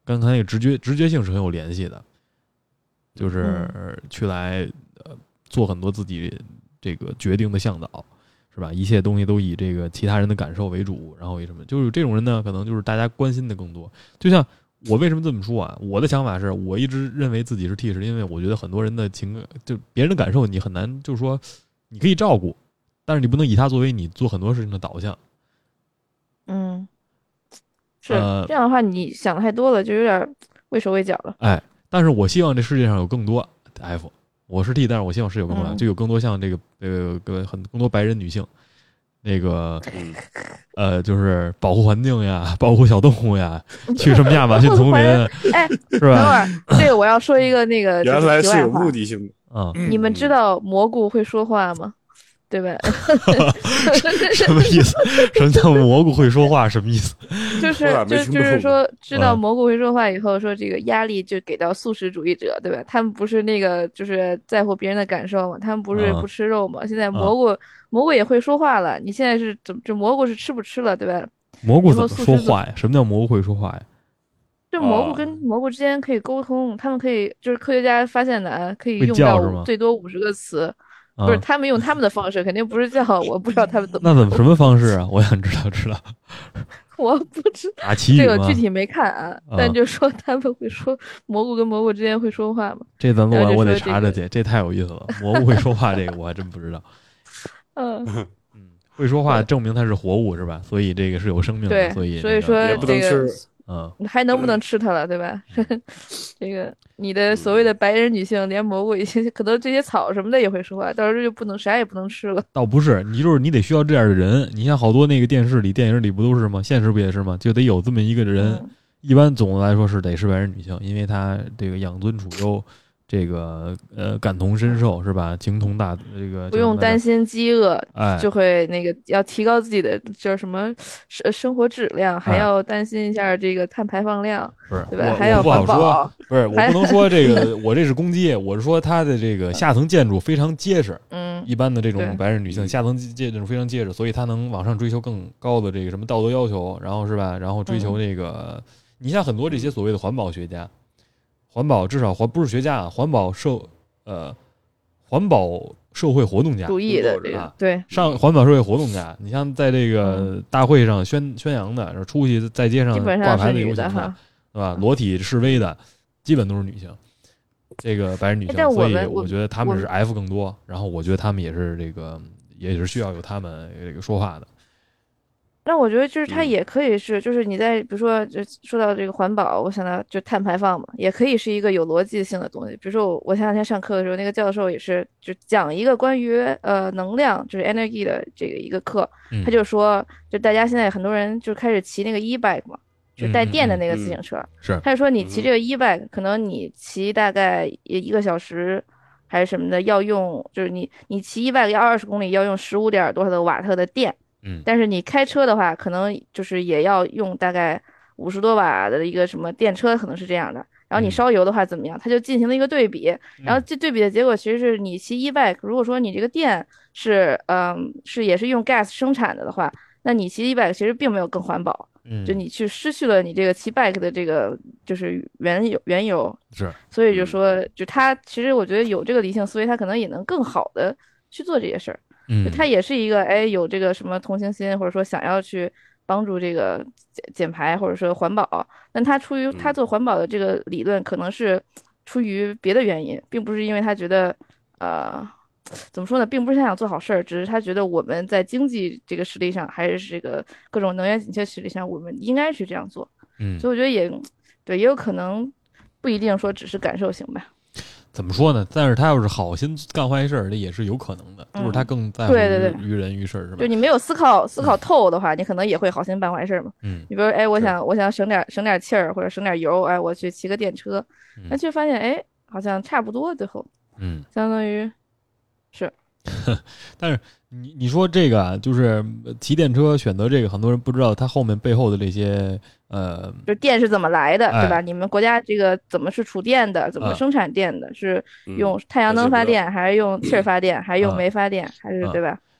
跟他那个直觉直觉性是很有联系的，就是去来呃做很多自己这个决定的向导，是吧？一切东西都以这个其他人的感受为主，然后为什么就是这种人呢？可能就是大家关心的更多。就像我为什么这么说啊？我的想法是我一直认为自己是 T， 是因为我觉得很多人的情感，就别人的感受，你很难就是说你可以照顾，但是你不能以他作为你做很多事情的导向。 嗯，是、 呃、 这样的话，你想的太多了，就有点畏手畏脚了。 哎，但是我希望这世界上有更多 F， 我是 T， 但是我希望是有更多，嗯、就有更多像这个呃个很更多白人女性。那个，呃，就是保护环境呀，保护小动物呀，去什么亚马逊丛林， 哎， 是吧？ 等会儿，这个我要说一个那个， 原来是有目的性的啊！ 你们知道蘑菇会说话吗？对吧？ 什么意思？什么叫蘑菇会说话？什么意思？ 就是就就是说，知道蘑菇会说话以后，说这个压力就给到素食主义者，对吧？他们不是那个就是在乎别人的感受嘛？他们不是不吃肉嘛？现在蘑菇蘑菇也会说话了，你现在是怎么？这蘑菇是吃不吃了，对吧？ 蘑菇怎么说话呀？什么叫蘑菇会说话呀？ 就蘑菇跟蘑菇之间可以沟通，他们可以就是科学家发现的啊，可以用到最多五十个词。不是，他们用他们的方式，肯定不是叫，我不知道他们怎么。 那怎么什么方式啊？我想知道，知道。 我不知道， 打旗语这个具体没看啊，啊但就说他们会说蘑菇跟蘑菇之间会说话嘛。 这咱们我我得查查去，这太有意思了。蘑菇会说话，这个我还真不知道。 嗯嗯，会说话证明它是活物是吧？所以这个是有生命的， 对， 所以所以说也不能吃。 嗯， 你还能不能吃它了，对吧？这个你的所谓的白人女性，连蘑菇一些可能这些草什么的也会说话，到时候就不能啥也不能吃了。 倒不是，你就是你得需要这样的人。你像好多那个电视里、电影里不都是吗？现实不也是吗？就得有这么一个人。嗯、一般总的来说是得是白人女性，因为她这个养尊处优。这个呃，感同身受是吧？情同大这个不用担心饥饿， 哎， 就会那个要提高自己的叫什么生生活质量，还要担心一下这个碳排放量， 不是对吧？还要环保。 不是，我不能说这个，我这是攻击，我是说它的这个下层建筑非常结实。 嗯， 一般的这种白人女性下层建筑非常结实，所以她能往上追求更高的这个什么道德要求，然后是吧？然后追求这个，嗯、你像很多这些所谓的环保学家。环保至少环不是学家啊，环保社呃环保社会活动家主义的这个、啊、对上环保社会活动家，你像在这个大会上宣宣扬的，出去在街上挂牌的游行的，对吧？裸体示威的，基本都是女性，这个白人女性，所以我觉得他们是 F 更多，然后我觉得他们也是这个也是需要有他们这个说话的。 那我觉得就是它也可以是，就是你在比如说就说到这个环保，我想到就碳排放嘛，也可以是一个有逻辑性的东西。比如说我我前两天上课的时候，那个教授也是就讲一个关于呃能量就是 energy 的这个一个课，他就说就大家现在很多人就开始骑那个 e bike 嘛，就带电的那个自行车， 嗯嗯嗯是， 他就说你骑这个 e bike 可能你骑大概一个小时。还是什么的，要用就是你你骑一百个要二十公里，要用十五点多少的瓦特的电， 嗯， 但是你开车的话，可能就是也要用大概五十多瓦的一个什么电车，可能是这样的。然后你烧油的话怎么样？它就进行了一个对比，然后这对比的结果其实是你骑 e-bike， 如果说你这个电是嗯是也是用 gas 生产的的话，那你骑 e-bike 其实并没有更环保。就你去失去了你这个骑 bike 的这个就是原油原油是， 所以就说就他其实我觉得有这个理性思维，他可能也能更好的去做这些事儿。 嗯， 他也是一个哎有这个什么同情心，或者说想要去帮助这个减减排或者说环保，但他出于他做环保的这个理论，可能是出于别的原因，并不是因为他觉得呃。怎么说呢，并不是他想做好事儿，只是他觉得我们在经济这个实力上，还是这个各种能源紧缺实力上，我们应该去这样做。 嗯， 所以我觉得也对，也有可能不一定说只是感受型吧。 怎么说呢？但是他要是好心干坏事儿，这也是有可能的，嗯、就是他更在乎于对对对于人于事儿，是吧？ 就你没有思考思考透的话，嗯、你可能也会好心办坏事嘛。 嗯， 你比如哎，我想我想省点省点气儿，或者省点油，哎，我去骑个电车，那、嗯、却发现哎，好像差不多，最后， 嗯， 相当于是。 但是你你说这个啊，就是骑电车选择这个，很多人不知道它后面背后的这些呃， 就电是怎么来的， 哎、 对吧？你们国家这个怎么是储电的，怎么生产电的？啊、是用太阳能发电，嗯、还是用气儿发电，还是用煤发电，还是对吧？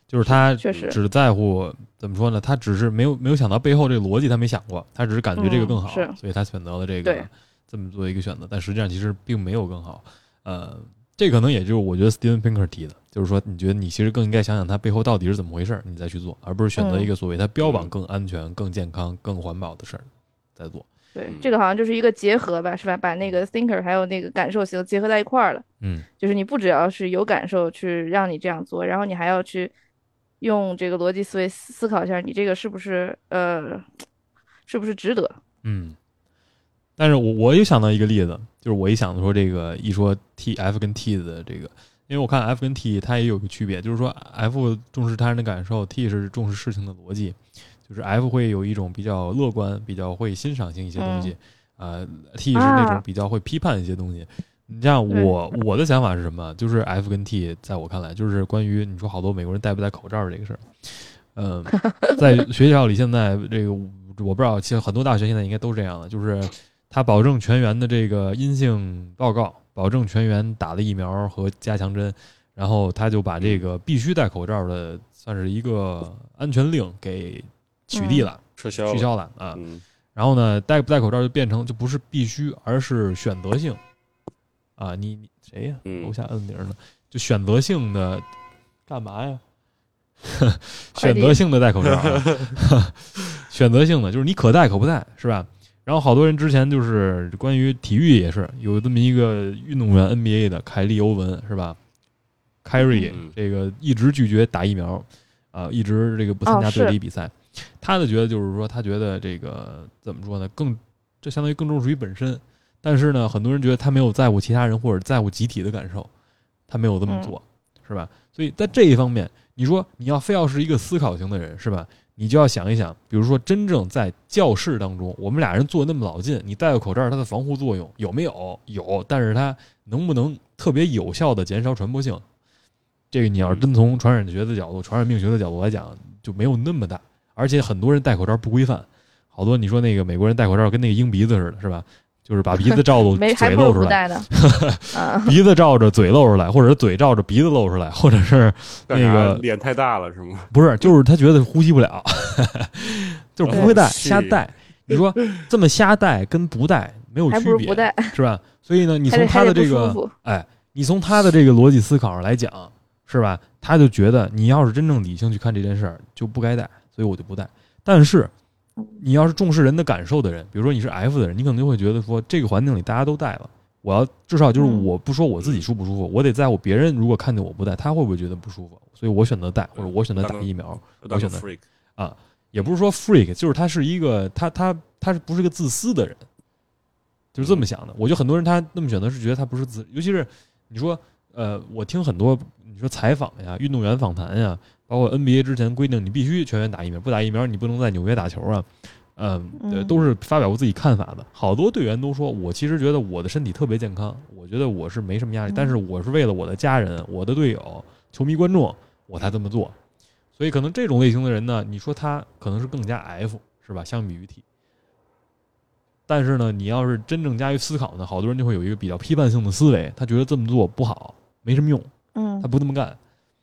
就是他确实只在乎怎么说呢？他只是没有没有想到背后这个逻辑，他没想过，他只是感觉这个更好， 嗯、 所以他选择了这个对这么做一个选择。但实际上其实并没有更好。呃，这可能也就是我觉得 Steven Pinker 提的，就是说你觉得你其实更应该想想他背后到底是怎么回事，你再去做，而不是选择一个所谓他标榜更安全、更健康、更环保的事儿再做。 对，这个好像就是一个结合吧，是吧？把那个 thinker 还有那个感受型结合在一块儿了。 嗯， 就是你不只要是有感受去让你这样做，然后你还要去用这个逻辑思维思考一下，你这个是不是呃，是不是值得？ 嗯。但是我我又想到一个例子，就是我一想说这个一说 T F 跟 T 的这个，因为我看 F 跟 T 它也有个区别，就是说 F 重视他人的感受 ，T 是重视事情的逻辑。就是 F 会有一种比较乐观、比较会欣赏性一些东西，嗯、呃 ，T 是那种比较会批判一些东西。啊、你像我我的想法是什么？就是 F 跟 T 在我看来，就是关于你说好多美国人戴不戴口罩这个事儿。嗯、呃，在学校里现在这个我不知道，其实很多大学现在应该都这样的，就是他保证全员的这个阴性报告，保证全员打了疫苗和加强针，然后他就把这个必须戴口罩的算是一个安全令给取缔了， 撤销取消了啊、 嗯。 然后呢，戴不戴口罩就变成就不是必须，而是选择性啊。你你谁呀？楼下摁铃呢？就选择性的干嘛呀？选择性的戴口罩、啊，选择性的就是你可戴可不戴，是吧？然后好多人之前就是关于体育也是有这么一个运动员 N B A 的凯利欧文，是吧？凯瑞这个一直拒绝打疫苗啊、呃，一直这个不参加队里比赛。哦、他的觉得就是说，他觉得这个怎么说呢？更这相当于更重视于本身，但是呢，很多人觉得他没有在乎其他人或者在乎集体的感受，他没有这么做，嗯、是吧？所以在这一方面，你说你要非要是一个思考型的人，是吧？你就要想一想，比如说真正在教室当中，我们俩人坐那么老近，你戴个口罩，它的防护作用有没有？有，但是它能不能特别有效的减少传播性？这个你要是真从传染学的角度、传染病学的角度来讲，就没有那么大。而且很多人戴口罩不规范，好多你说那个美国人戴口罩跟那个鹰鼻子似的，是吧？就是把鼻子罩住，嘴露出来，鼻子罩着，嘴露出来，或者是嘴罩着，鼻子露出来，或者是那个脸太大了，是吗？ 不是，就是他觉得呼吸不了，就是不会戴，瞎戴。你说这么瞎戴跟不戴没有区别， 不戴是吧？所以呢，你从他的这个，哎，你从他的这个逻辑思考上来讲，是吧？他就觉得你要是真正理性去看这件事儿，就不该戴，所以我就不戴。但是你要是重视人的感受的人，比如说你是 F 的人，你可能就会觉得说，这个环境里大家都戴了，我要至少就是我不说我自己舒不舒服，我得在乎别人如果看见我不戴，他会不会觉得不舒服？所以我选择戴，或者我选择打疫苗，我选择啊，也不是说 freak， 就是他是一个他他他是不是一个自私的人，就是这么想的。我觉得很多人他那么选择是觉得他不是自，尤其是你说呃，我听很多你说采访呀、运动员访谈呀。包括 N B A 之前规定你必须全员打疫苗，不打疫苗你不能在纽约打球啊，嗯，嗯都是发表过自己看法的。好多队员都说，我其实觉得我的身体特别健康，我觉得我是没什么压力，但是我是为了我的家人、我的队友、球迷观众，我才这么做。所以可能这种类型的人呢，你说他可能是更加 F 是吧？相比于 T， 但是呢，你要是真正加以思考呢，好多人就会有一个比较批判性的思维，他觉得这么做不好，没什么用， 嗯， 他不这么干。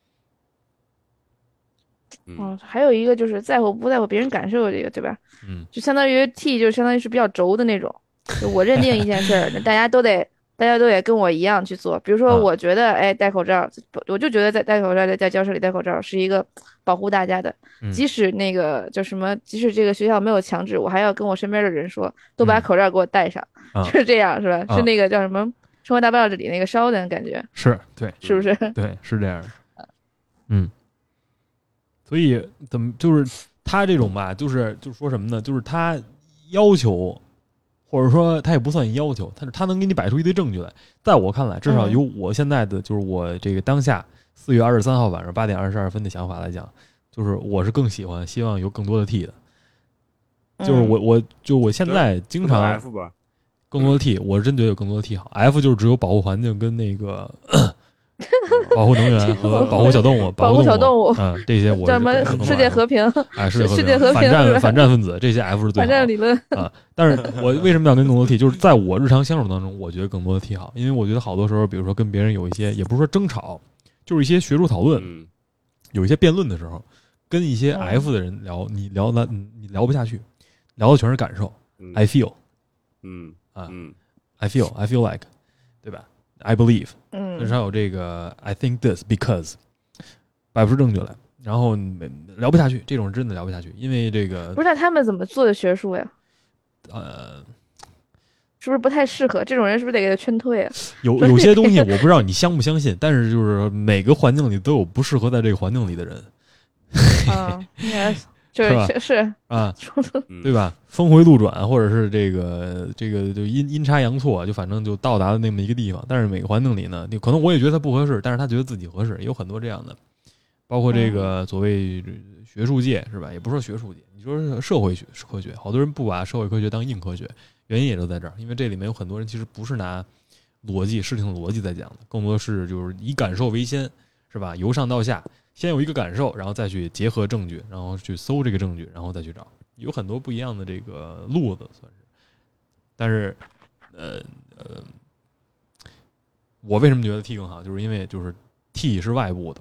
嗯，还有一个就是在乎不在乎别人感受这个，对吧？ 嗯， 就相当于 T， 就相当于是比较轴的那种。就我认定一件事儿，那大家都得，大家都得跟我一样去做。比如说，我觉得，啊、哎，戴口罩，我就觉得在戴口罩，在在教室里戴口罩是一个保护大家的。 嗯、 即使那个叫什么，即使这个学校没有强制，我还要跟我身边的人说，都把口罩给我戴上， 嗯、 就是这样，是吧？ 啊、 是那个叫什么《生活大爆炸》里那个烧的感觉。 是对， 是不是？ 对，是这样的。嗯。所以怎么就是他这种吧，就是就是说什么呢？就是他要求，或者说他也不算要求，他是他能给你摆出一堆证据来。在我看来，至少由我现在的就是我这个当下四月二十三号晚上八点二十二分的想法来讲，就是我是更喜欢希望有更多的 T 的。就是我我就我现在经常 F 吧， 更多的 T， 我是真觉得有更多的 T 好。F 就是只有保护环境跟那个。保护能源和保护小动物， 保护小动物， 嗯，这些我叫什么世界和平？ 哎，世界界和平，反战反战分子，这些 F 是最好的。 反战理论啊，但是我为什么要跟更多 T？ 就是在我日常相处当中，我觉得更多的 T 好，因为我觉得好多时候，比如说跟别人有一些，也不是说争吵，就是一些学术讨论， 嗯、 有一些辩论的时候，跟一些 F 的人聊，你聊的你聊不下去，聊的全是感受。 嗯、 I feel， 嗯啊， 嗯 I feel I feel like， 对吧 ？I believe， 嗯， 很少有这个 I think this because， 摆不出证据来，然后聊不下去，这种真的聊不下去，因为这个不是，那他们怎么做的学术呀？ 呃， 是不是不太适合？这种人是不是得给他劝退啊？ 有有些东西我不知道你相不相信，但是就是每个环境里都有不适合在这个环境里的人。 啊，应该就是是啊，对吧？峰回路转，或者是这个这个就阴阴差阳错，就反正就到达了那么一个地方。但是每个环境里呢，可能我也觉得他不合适，但是他觉得自己合适，也有很多这样的。包括这个所谓学术界是吧？也不是说学术界，你说社会学科学，好多人不把社会科学当硬科学，原因也就在这儿，因为这里面有很多人其实不是拿逻辑事情的逻辑在讲的，更多是就是以感受为先，是吧？由上到下，先有一个感受，然后再去结合证据，然后去搜这个证据，然后再去找，有很多不一样的这个路子算是。但是，呃呃，我为什么觉得 T 更好，就是因为就是 T 是外部的。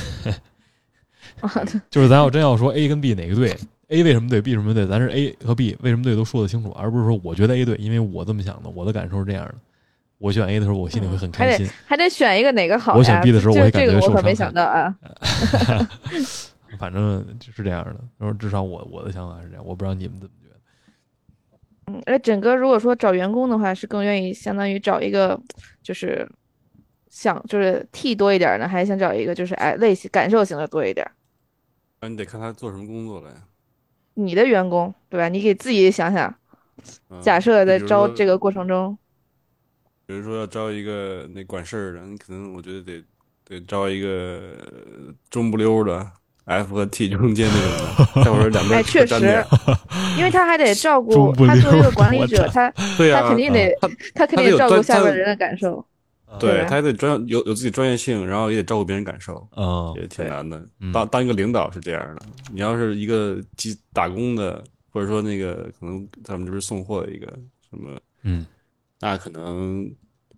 就是咱要真要说 A 跟 B 哪个对 ，A 为什么对 ，B 为什么对，咱是 A 和 B 为什么对都说得清楚，而不是说我觉得 A 对，因为我这么想的，我的感受是这样的。我选 A 的时候，我心里会很开心。 嗯、还得还得选一个哪个好呀？ 我选 B 的时候，我会感觉受伤。 这个我可没想到啊。 反正就是这样的，然后至少我我的想法是这样，我不知道你们怎么觉得。 嗯，而整个如果说找员工的话，是更愿意相当于找一个就是想就是 T 多一点呢，还是想找一个就是哎类型感受型的多一点？ 那、啊、你得看他做什么工作了呀。 你的员工对吧？你给自己想想， 嗯、 假设在招这个过程中， 比如说要招一个那管事儿的，你可能我觉得得得招一个中不溜的 F 和 T 中间那种的，待会儿两边哎，确实，因为他还得照顾他作为一个管理者，他对呀、 他肯定得、啊、他肯定照顾下边人的感受。 对，他还得专有有自己专业性，然后也得照顾别人感受， 嗯， 也挺难的。 嗯、 当当一个领导是这样的，你要是一个打工的，或者说那个可能咱们这边送货的一个什么， 嗯， 那可能，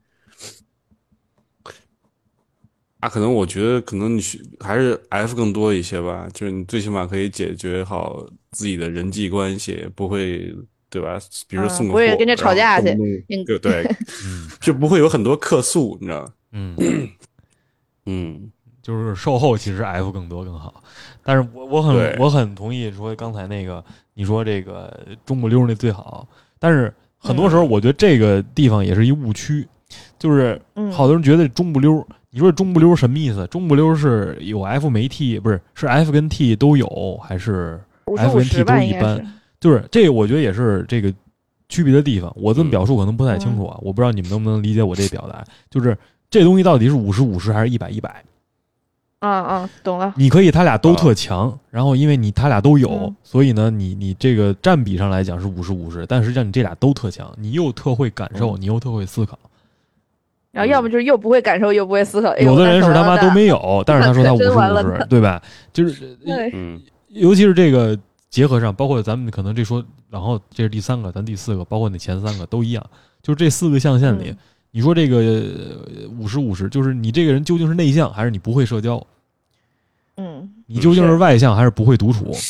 那可能我觉得可能你还是 F 更多一些吧，就是你最起码可以解决好自己的人际关系，不会。对吧？比如说送个货， 不会跟着吵架去， 对对，嗯，就不会有很多客诉，你知道吗？ 嗯嗯， 就是售后其实 F 更多更好，但是我我很我很同意说刚才那个你说这个中不溜那最好，但是很多时候我觉得这个地方也是一误区，就是好多人觉得中不溜，你说中不溜什么意思？中不溜是有 F 没 T， 不是是 F 跟 T 都有，还是 F 跟 T 都一般？就是这个，我觉得也是这个区别的地方。我这么表述可能不太清楚啊，嗯、我不知道你们能不能理解我这表达。就是这东西到底是五十五十还是一百一百？ 啊啊，懂了。 你可以他俩都特强，啊、然后因为你他俩都有， 嗯、 所以呢，你你这个占比上来讲是五十五十，但实际上你这俩都特强，你又特会感受，嗯、你又特会思考。 然后要么就是又不会感受，又不会思考。 有的人是他妈都没有，但是他说他五十五十，对吧？就是嗯， 尤其是这个。结合上，包括咱们可能这说，然后这是第三个，咱第四个，包括那前三个都一样，就是这四个象限里，嗯、你说这个五十五十，就是你这个人究竟是内向还是你不会社交？ 嗯， 你究竟是外向还是不会独处？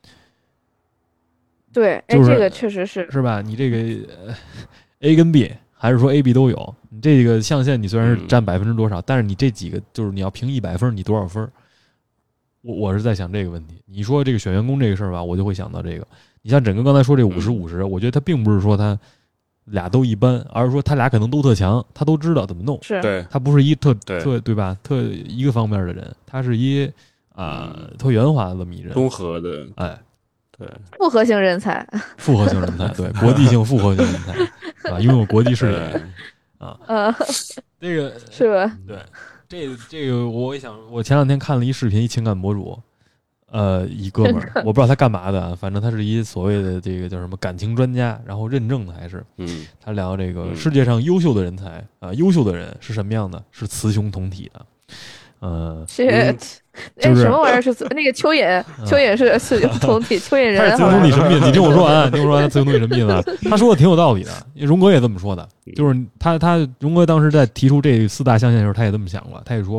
对， 就是、 哎，这个确实是是吧？你这个 A 跟 B 还是说 A、B 都有？你这个象限你虽然是占百分之多少，嗯、但是你这几个就是你要评一百分，你多少分？我我是在想这个问题，你说这个选员工这个事儿吧，我就会想到这个。你像整个刚才说这五十五十，我觉得他并不是说他俩都一般，而是说他俩可能都特强，他都知道怎么弄。 是， 对， 他不是一特对特对吧？特一个方面的人，他是一啊、呃嗯、特圆滑的这么一人， 综合的， 哎， 对， 复合型人才， 复合型人才，对，国际性复合型人才啊，拥有国际视野啊， 嗯， 这个是吧？ 对。这这个我也想，我前两天看了一视频，一情感博主，呃，一哥们儿，我不知道他干嘛的，反正他是一所谓的这个叫什么感情专家，然后认证的还是， 嗯， 他聊这个世界上优秀的人才啊、呃，优秀的人是什么样的？是雌雄同体的，呃， 是，哎、嗯，什么玩意儿是那个蚯蚓？蚯蚓是雌雄同体，蚯蚓人。 他是雌雄同体神病，你听我说完，听我说完，雌雄同体神病了。他说的挺有道理的，荣格也这么说的，就是他他荣格当时在提出这四大象限的时候，他也这么想过，他也说过，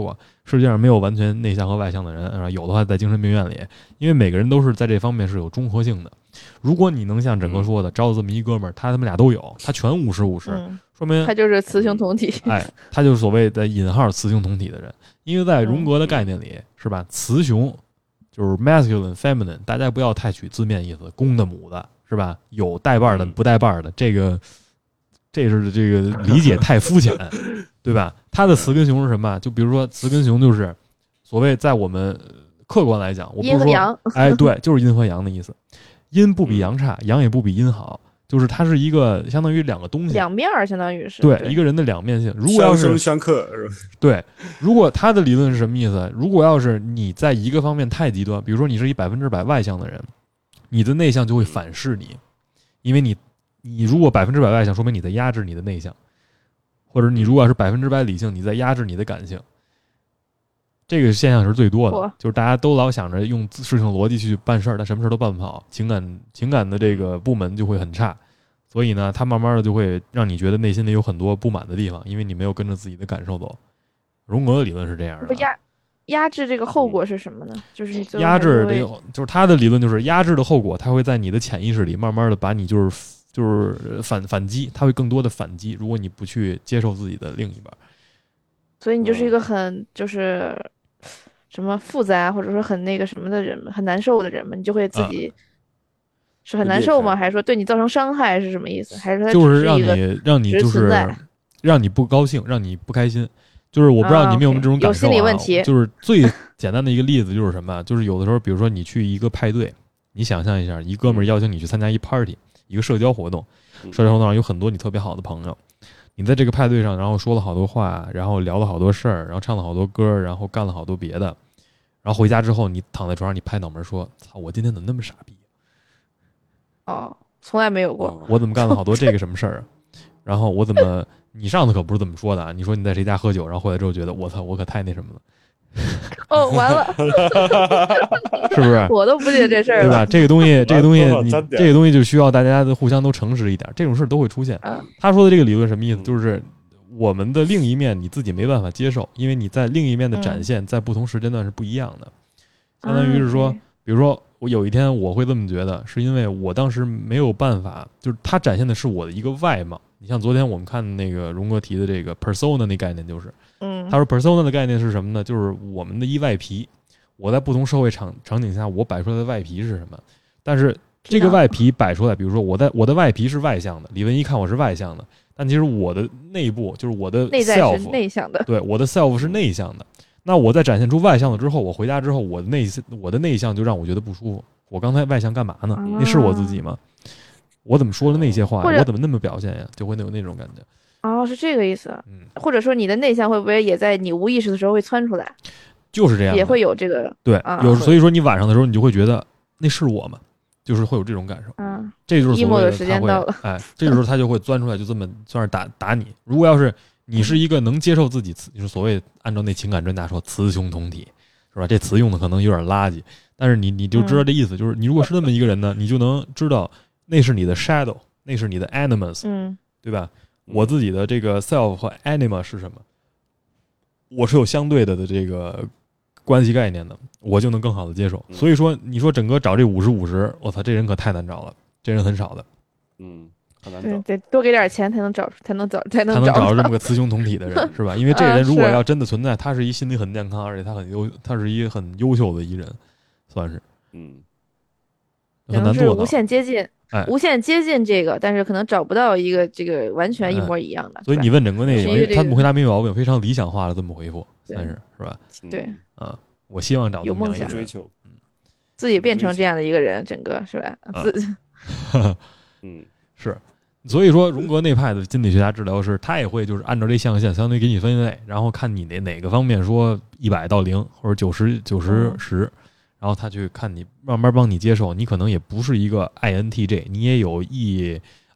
世界上没有完全内向和外向的人，是吧？有的话在精神病院里，因为每个人都是在这方面是有综合性的。如果你能像整个说的招这么一哥们儿，他他们俩都有，他全五十五十，说明他就是雌雄同体。 哎，他就是所谓的引号雌雄同体的人。因为在荣格的概念里，是吧？雌雄就是 masculine feminine， 大家不要太取字面意思，公的母的，是吧？有带瓣的不带瓣的，这个这是这个理解太肤浅，对吧？他的雌跟雄是什么？就比如说雌跟雄就是所谓在我们客观来讲，我不是说哎，对，就是阴和阳的意思。阴不比阳差，阳也不比阴好，就是它是一个相当于两个东西， 两面儿相当于是对, 对一个人的两面性。如果要是相生相克， 对，如果他的理论是什么意思？如果要是你在一个方面太极端，比如说你是一百分之百外向的人，你的内向就会反噬你，因为你你如果百分之百外向，说明你在压制你的内向，或者你如果要是百分之百理性，你在压制你的感性。这个现象是最多的，就是大家都老想着用事情逻辑去办事儿，但什么事都办不好，情感情感的这个部门就会很差，所以呢，他慢慢的就会让你觉得内心里有很多不满的地方，因为你没有跟着自己的感受走。荣格的理论是这样的。 压压制这个后果是什么呢？就是你压制这个，就是他的理论就是压制的后果，他会在你的潜意识里慢慢的把你就是就是反反击，他会更多的反击，如果你不去接受自己的另一半， 所以你就是一个很就是什么复杂或者说很那个什么的人，很难受的人嘛，你就会自己是很难受吗？还是说对你造成伤害是什么意思？还是他就是让你让你就是让你不高兴，让你不开心。就是我不知道你们有没有这种感受、啊 okay, 有心理问题。 就是最简单的一个例子就是什么？就是有的时候，比如说你去一个派对，你想象一下，一哥们儿邀请你去参加一 party， 一个社交活动，社交活动上有很多你特别好的朋友，你在这个派对上，然后说了好多话，然后聊了好多事儿，然后唱了好多歌，然后干了好多别的，然后回家之后，你躺在床上，你拍脑门说：“操，我今天怎么那么傻逼？” 哦，从来没有过。 我怎么干了好多这个什么事儿？然后我怎么？你上次可不是这么说的啊！你说你在谁家喝酒，然后回来之后觉得我操，我可太那什么了。 哦，完了， 是不是？ 我都不记得这事儿了， 对吧？这个东西，这个东西，你这个东西就需要大家互相都诚实一点，这种事都会出现。 啊、 他说的这个理论什么意思？就是我们的另一面你自己没办法接受，因为你在另一面的展现在不同时间段是不一样的。嗯、相当于是说，比如说我有一天我会这么觉得，是因为我当时没有办法，就是他展现的是我的一个外貌。你像昨天我们看那个荣格提的这个 persona 那概念，就是， 嗯， 他说 persona 的概念是什么呢？就是我们的一外皮，我在不同社会场场景下，我摆出来的外皮是什么？但是这个外皮摆出来，比如说我的我的外皮是外向的，李文一看我是外向的，但其实我的内部就是我的 self 内在是内向的， 对，我的 self 是内向的。那我在展现出外向了之后，我回家之后，我的内我的内向就让我觉得不舒服。我刚才外向干嘛呢？ 啊、 那是我自己吗？我怎么说了那些话？我怎么那么表现呀？就会有那种感觉。 哦，是这个意思。 嗯， 或者说你的内向会不会也在你无意识的时候会窜出来？ 就是这样， 也会有这个。 对， 啊、 有所以说你晚上的时候，你就会觉得那是我吗？就是会有这种感受。 嗯、 啊，这就是所谓的时间到了。 哎，这个时候他就会钻出来，就这么算是打打你。如果要是你是一个能接受自己，就是所谓按照那情感专家说雌雄同体，是吧？这词用的可能有点垃圾，但是你你就知道这意思，嗯、就是你如果是那么一个人呢，你就能知道那是你的 shadow。那是你的 animus， 嗯， 对吧？我自己的这个 self 和 anima 是什么？我是有相对的的这个关系概念的，我就能更好的接受。 嗯、 所以说，你说整个找这五十五十，我操，这人可太难找了，这人很少的。 嗯，很难找。 对，得多给点钱才能找，才能找，才能找，才能找到这么个雌雄同体的人，是吧？因为这人如果要真的存在，他是一心理很健康，而且他很优，他是一个很优秀的一人，算是， 嗯， 很难做到， 无限接近。 哎， 无限接近这个，但是可能找不到一个这个完全一模一样的。 哎、所以你问整个内容， 这个、 他们回答没毛病，非常理想化的这么回复，算是是吧？ 对， 啊，我希望找有梦想追求， 自己变成这样的一个人，整个是吧？ 啊、 自， 嗯， 是。所以说，荣格那派的心理学家治疗师，他也会就是按照这象限，相当于给你分类，然后看你哪哪个方面说一百到零或者九十九十十。然后他去看你，慢慢帮你接受，你可能也不是一个 I N T J， 你也有 E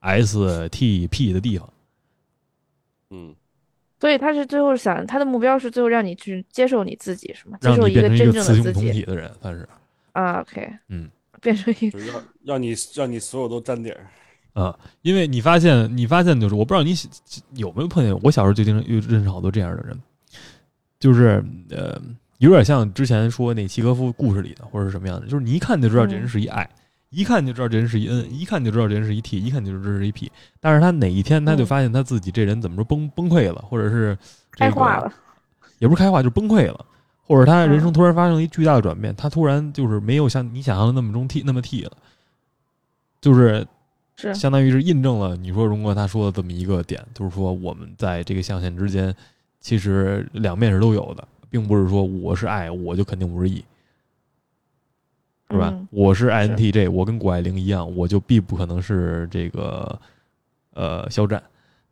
S T P 的地方。 嗯， 所以他是最后想，他的目标是最后让你去接受你自己，是吗？ 让你变成一个雌雄同体的人，算是。 啊 ，OK， 嗯， 变成一个让让你让你所有都沾点儿。 啊，因为你发现，你发现就是，我不知道你有没有碰见，我小时候就经常认识好多这样的人。 就是呃，有点像之前说那契诃夫故事里的，或者是什么样的，就是你一看就知道这人是一 I，、嗯、一看就知道这人是一 N， 一看就知道这人是一 T， 一看就知道这是一 P。但是他哪一天他就发现他自己这人怎么说崩崩溃了，或者是、这个、 开化了， 也不是开化，就崩溃了，或者他人生突然发生了一巨大的转变，他突然就是没有像你想象的那么中 T 那么 T 了，就是相当于是印证了你说荣哥他说的这么一个点，就是说我们在这个象限之间其实两面是都有的，并不是说我是 I 我就肯定不是 E， 是吧、嗯、我是 I N T J 我跟谷爱凌一样，我就必不可能是这个呃肖战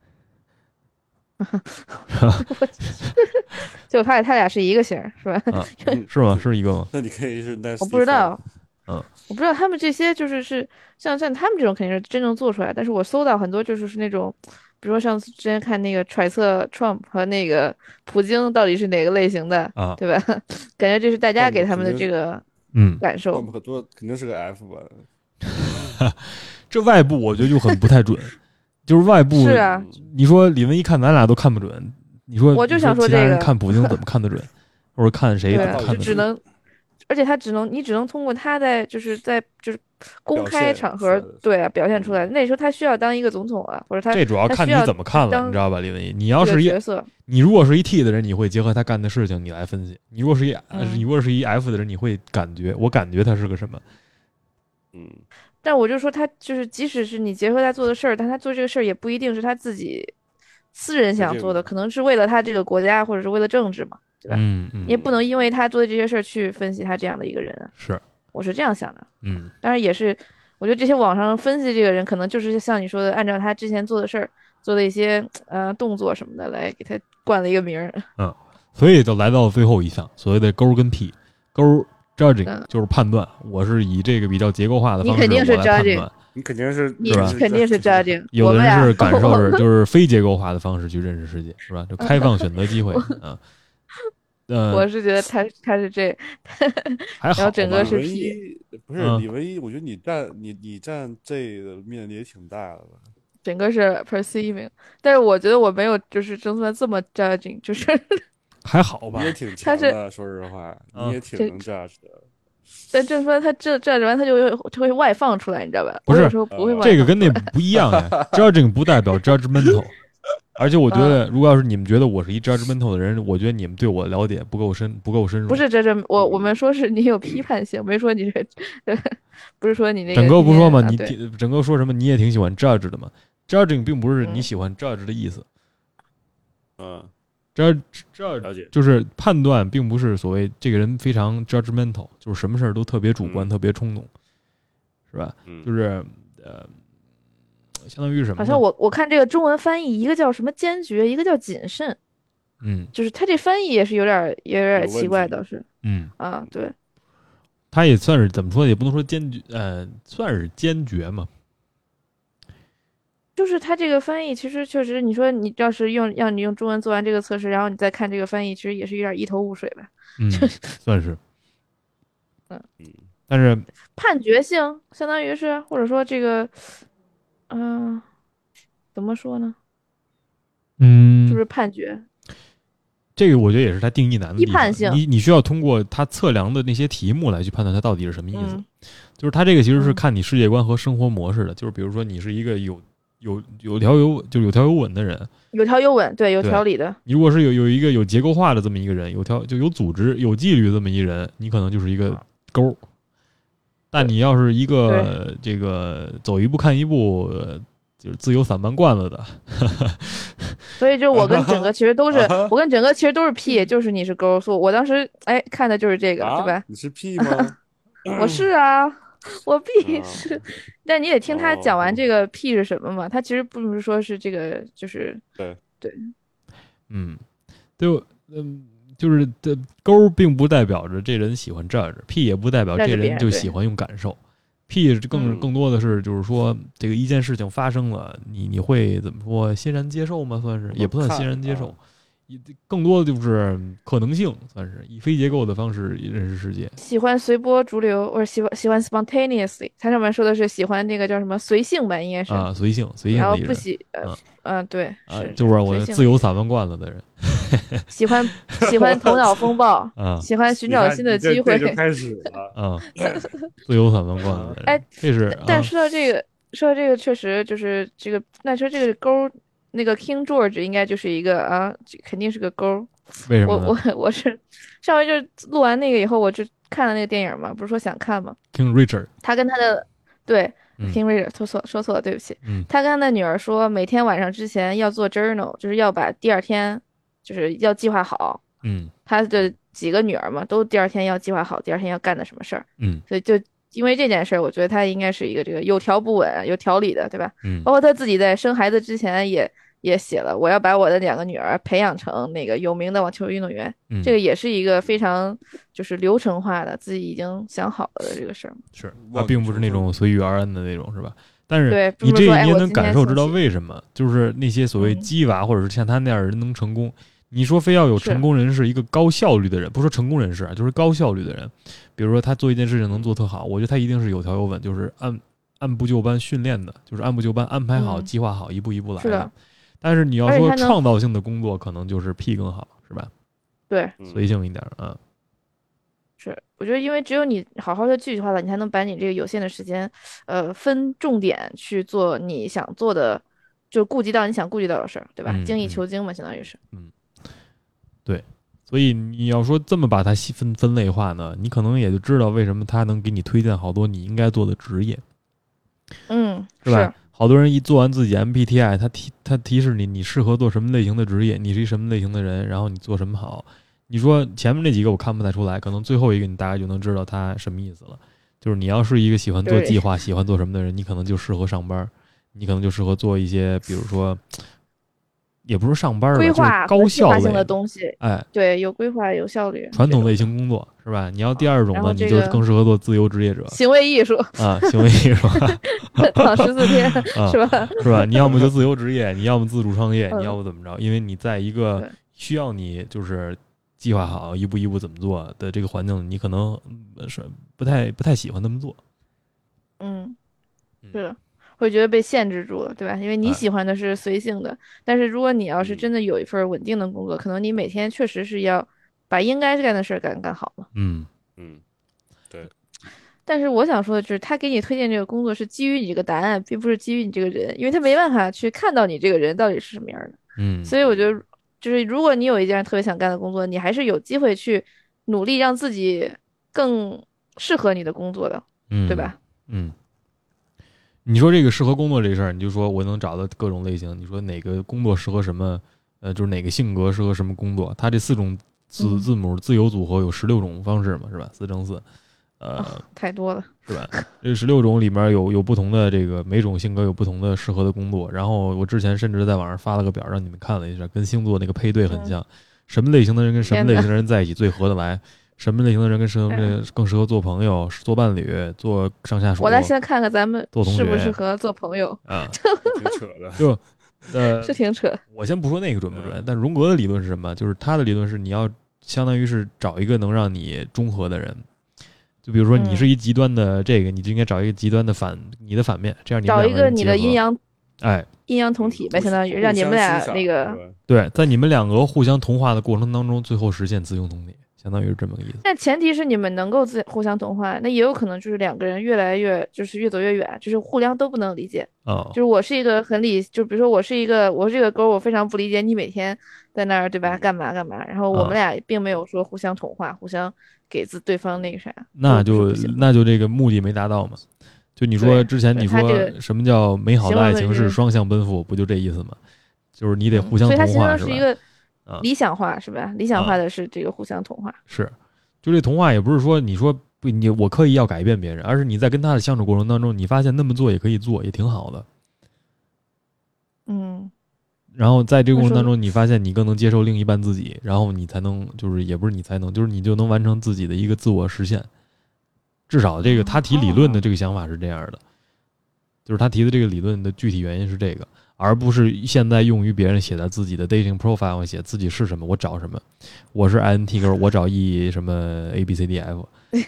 就发现他俩是一个型是吧、 啊、是吗？是一个吗？ 那你可以是我不知道， 嗯， 我不知道他们这些就是是像像他们这种肯定是真正做出来，但是我搜到很多就是是那种，比如说上次之前看那个揣测 Trump 和那个普京到底是哪个类型的啊，对吧？感觉这是大家给他们的这个嗯感受， 很多肯定是个 F 吧。 这外部我觉得就很不太准，就是外部是啊， 你说李文一看咱俩都看不准，你说我就想说这个， 看普京怎么看得准，或者看谁怎么看得准， 只能。而且他只能，你只能通过他在就是在就是公开场合对啊表现出来。那时候他需要当一个总统啊，或者他这主要看你怎么看了，你知道吧，李文一？你要是一角色， 你如果是一 T 的人，你会结合他干的事情你来分析；你如果是一、嗯、你如果是一 F 的人，你会感觉我感觉他是个什么？ 嗯。 但我就说他就是，即使是你结合他做的事儿，但他做这个事儿也不一定是他自己私人想做的，可能是为了他这个国家或者是为了政治嘛。对吧？ 嗯嗯， 你也不能因为他做的这些事儿去分析他这样的一个人啊。 是， 我是这样想的。 嗯， 当然也是，我觉得这些网上分析这个人，可能就是像你说的，按照他之前做的事儿、做的一些呃动作什么的来给他冠了一个名儿。 嗯，所以就来到了最后一项，所谓的勾跟 P， 勾 judging、嗯、就是判断。我是以这个比较结构化的方式， 你肯定是 judging， 你肯定是你肯定是 judging。 有的人是感受是就是非结构化的方式去认识世界，是吧？就开放选择机会啊。 嗯、我是觉得他他是这， 还好， 然后整个是 P， 不是李唯一，我觉得你占你你占这的面积也挺大的吧？ 整个是 perceiving， 但是我觉得我没有就是争出来这么 judging， 就是还好吧？ 你也挺强的，说实话，你也挺能 judge 的。 但正说他这 judge 完，他就会就会外放出来，你知道吧？ 不是， 有时候不会外放这个跟那不一样呀。judging 不代表 judgmental。而且我觉得，如果要是你们觉得我是一 judgmental 的人，我觉得你们对我了解不够深，不够深入。 不是这这，我我们说是你有批判性，没说你是，不是说你那个。 整个不说嘛， 啊、 你整个说什么？你也挺喜欢 judge 的嘛 ？judging 并不是你喜欢 judge 的意思。 嗯 ，judge judge 就是判断，并不是所谓这个人非常 judgmental， 就是什么事儿都特别主观、嗯、特别冲动，是吧？ 嗯、 就是呃。相当于什么？ 好像我我看这个中文翻译，一个叫什么坚决，一个叫谨慎。 嗯， 就是他这翻译也是有点也有点奇怪，倒是。 嗯啊，对。 他也算是怎么说，也不能说坚决，呃，算是坚决嘛。 就是他这个翻译，其实确实，你说你要是用让你用中文做完这个测试，然后你再看这个翻译，其实也是有点一头雾水吧。 嗯，算是。 嗯嗯， 但是判决性相当于是，或者说这个。嗯、呃，怎么说呢？ 嗯， 就是判决。 这个我觉得也是他定义难的地方。 批判性， 你你需要通过他测量的那些题目来去判断它到底是什么意思。嗯、就是他这个其实是看你世界观和生活模式的。嗯、就是比如说你是一个有有有条有就有条有稳的人， 有条有稳，对，有条理的。 你如果是有有一个有结构化的这么一个人，有条就有组织、有纪律这么一人，你可能就是一个勾。但你要是一个这个走一步看一步，就是自由散漫惯了的， 所以就我跟整个其实都是，我跟整个其实都是 P， 就是你是勾数。我当时哎看的就是这个， 啊、 对吧？ 你是 P 吗？ 我是啊，我 P 是，但你得听他讲完这个 P 是什么嘛？他其实不是说是这个，就是对对， 嗯，就嗯。就是这勾并不代表着这人喜欢 judge，P 也不代表这人就喜欢用感受 ，P 更更多的是就是说这个一件事情发生了，你你会怎么说欣然接受吗？算是也不算欣然接受，更多的就是可能性，算是以非结构的方式认识世界。 喜欢随波逐流，或者喜欢喜欢 spontaneously， 它上面说的是喜欢那个叫什么随性吧，应该是啊，随性随性的一人。 然后不喜呃嗯、呃、对啊，就是我自由散漫惯了的人。 喜欢喜欢头脑风暴， 啊喜欢寻找新的机会。 就开始了啊，自由散漫惯的人， 哎， 这是。 但啊、 说到这个，说到这个，确实就是这个，那说这个勾，那个 King George 应该就是一个啊，肯定是个勾。我为什么呢？ 我我是上回就是录完那个以后，我就看了那个电影嘛，不是说想看吗 ？King Richard， 他跟他的对、 嗯、 King Richard 说错说错了，对不起。 嗯， 他跟他的女儿说，每天晚上之前要做 journal，就是要把第二天就是要计划好。 嗯， 他的几个女儿嘛，都第二天要计划好第二天要干的什么事儿。 嗯， 所以就因为这件事儿，我觉得他应该是一个这个有条不紊、有条理的，对吧？ 嗯， 包括他自己在生孩子之前也也写了，我要把我的两个女儿培养成那个有名的网球运动员。 嗯， 这个也是一个非常就是流程化的，自己已经想好了的这个事儿。 是，他并不是那种随遇而安的那种，是吧？但是对， 你这你也能感受知道为什么，就是那些所谓鸡娃、嗯、或者是像他那样的人能成功。你说非要有成功人士，一个高效率的人，不说成功人士啊，就是高效率的人，比如说他做一件事情能做特好，我觉得他一定是有条有稳，就是按按部就班训练的，就是按部就班安排好、嗯、计划好，一步一步来的。 的但是你要说创造性的工作，可能就是屁更好，是吧？ 对， 随性一点啊。 是，我觉得因为只有你好好的具体化了，你才能把你这个有限的时间，呃，分重点去做你想做的，就顾及到你想顾及到的事儿，对吧？ 嗯、 精益求精嘛，相当于是。 嗯。对，所以你要说这么把它细分分类化呢，你可能也就知道为什么他能给你推荐好多你应该做的职业， 嗯， 是吧？是好多人一做完自己 M B T I， 他提他提示你你适合做什么类型的职业，你是一什么类型的人，然后你做什么好。你说前面那几个我看不太出来，可能最后一个你大概就能知道他什么意思了。就是你要是一个喜欢做计划、喜欢做什么的人，你可能就适合上班，你可能就适合做一些，比如说。也不是上班规划高效类性的东西， 哎， 对，有规划有效率。 传统类型工作是吧？你要第二种呢， 这个、你就更适合做自由职业者， 行为艺术啊，行为艺术， 躺十四天、 啊、 是吧？ 是吧？你要么就自由职业，你要么自主创业， 嗯、 你要么怎么着？因为你在一个需要你就是计划好一步一步怎么做的这个环境，你可能是不太不太喜欢那么做。 嗯，是的。会觉得被限制住了，对吧？因为你喜欢的是随性的，哎、但是如果你要是真的有一份稳定的工作，嗯、可能你每天确实是要把应该干的事干干好嘛。 嗯嗯，对。 但是我想说的就是，他给你推荐这个工作是基于你这个答案，并不是基于你这个人，因为他没办法去看到你这个人到底是什么样的。 嗯， 所以我觉得，就是如果你有一件特别想干的工作，你还是有机会去努力让自己更适合你的工作的， 嗯， 对吧？ 嗯。你说这个适合工作这事儿，你就说我能找到各种类型。你说哪个工作适合什么？呃，就是哪个性格适合什么工作？它这四种字字母自由组合有十六种方式嘛，是吧？四乘四，呃、 哦，太多了， 是吧？这十六种里面有有不同的这个每种性格有不同的适合的工作。然后我之前甚至在网上发了个表让你们看了一下，跟星座那个配对很像，嗯、什么类型的人跟什么类型的人在一起最合得来。什么类型的人跟适合更适合做朋友、做伴侣、做上下属？ 我来先看看咱们做同学适不适合做朋友啊？ 挺扯的， 就呃是挺扯。 我先不说那个准不准，但荣格的理论是什么？就是他的理论是你要相当于是找一个能让你中和的人。就比如说你是一极端的这个， 嗯、 你就应该找一个极端的反你的反面，这样你们找一个你的阴阳， 哎， 阴阳同体呗，相当于让你们俩那个对，在你们两个互相同化的过程当中，最后实现自用同体。相当于是这么个意思， 但前提是你们能够自互相同化，那也有可能就是两个人越来越就是越走越远，就是互相都不能理解。 哦， 就是我是一个很理，就比如说我是一个我是这个勾，我非常不理解你每天在那儿对吧干嘛干嘛，然后我们俩并没有说互相同化，哦、互相给自对方那个啥， 那就那就这个目的没达到嘛。就你说之前你说什么叫美好的爱情是双向奔赴，不就这意思吗？就是你得互相同化， 嗯、所以它形成是一个。 啊、 理想化是吧？理想化的是这个互相同化， 啊、是，就这同化也不是说你说不你我刻意要改变别人，而是你在跟他的相处过程当中，你发现那么做也可以做，也挺好的。 嗯， 然后在这个过程当中，你发现你更能接受另一半自己，然后你才能就是也不是你才能，就是你就能完成自己的一个自我实现。至少这个他提理论的这个想法是这样的，就是他提的这个理论的具体原因是这个。而不是现在用于别人写在自己的 dating profile 写自己是什么，我找什么，我是 I N T 勾，我找 E 什么 A B C D F，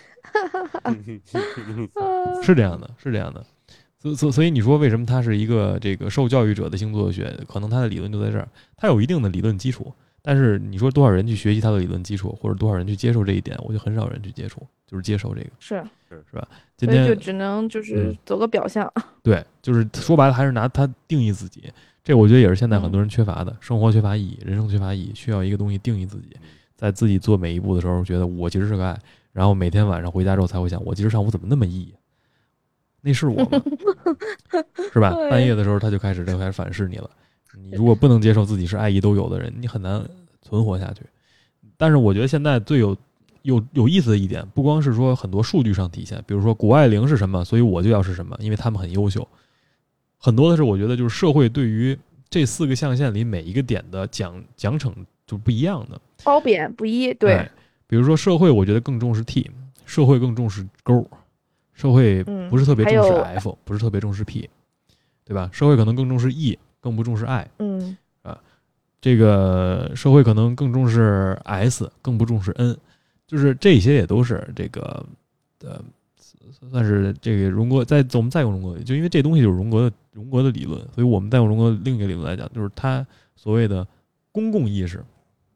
是这样的，是这样的。所所所以你说为什么他是一个这个受教育者的星座学，可能他的理论就在这儿，他有一定的理论基础， 但是你说多少人去学习他的理论基础，或者多少人去接受这一点，我觉得很少人去接触，就是接受这个， 是是吧？今天所以就只能就是走个表象。 嗯、对，就是说白了还是拿它定义自己。这我觉得也是现在很多人缺乏的，嗯、生活缺乏意义，人生缺乏意义，需要一个东西定义自己，在自己做每一步的时候，觉得我其实是个爱，然后每天晚上回家之后才会想，我今儿上午怎么那么 E， 那是我吗？是吧？半夜的时候他就开始就开始反噬你了。你如果不能接受自己是爱意都有的人，你很难存活下去。但是我觉得现在最有有有意思的一点，不光是说很多数据上体现，比如说谷爱凌是什么，所以我就要是什么，因为他们很优秀。很多的是我觉得就是社会对于这四个象限里每一个点的奖奖惩就不一样的， 褒贬不一。对、 哎，比如说社会我觉得更重视 T， 社会更重视勾，社会不是特别重视 F，、嗯、不是特别重视 P， 对吧？社会可能更重视 E， 更不重视 I， 嗯啊，这个社会可能更重视 S， 更不重视 N， 就是这些也都是这个呃算是这个荣格在我们再用荣格，就因为这东西就是荣格的荣格的理论，所以我们再用荣格的另一个理论来讲，就是他所谓的公共意识、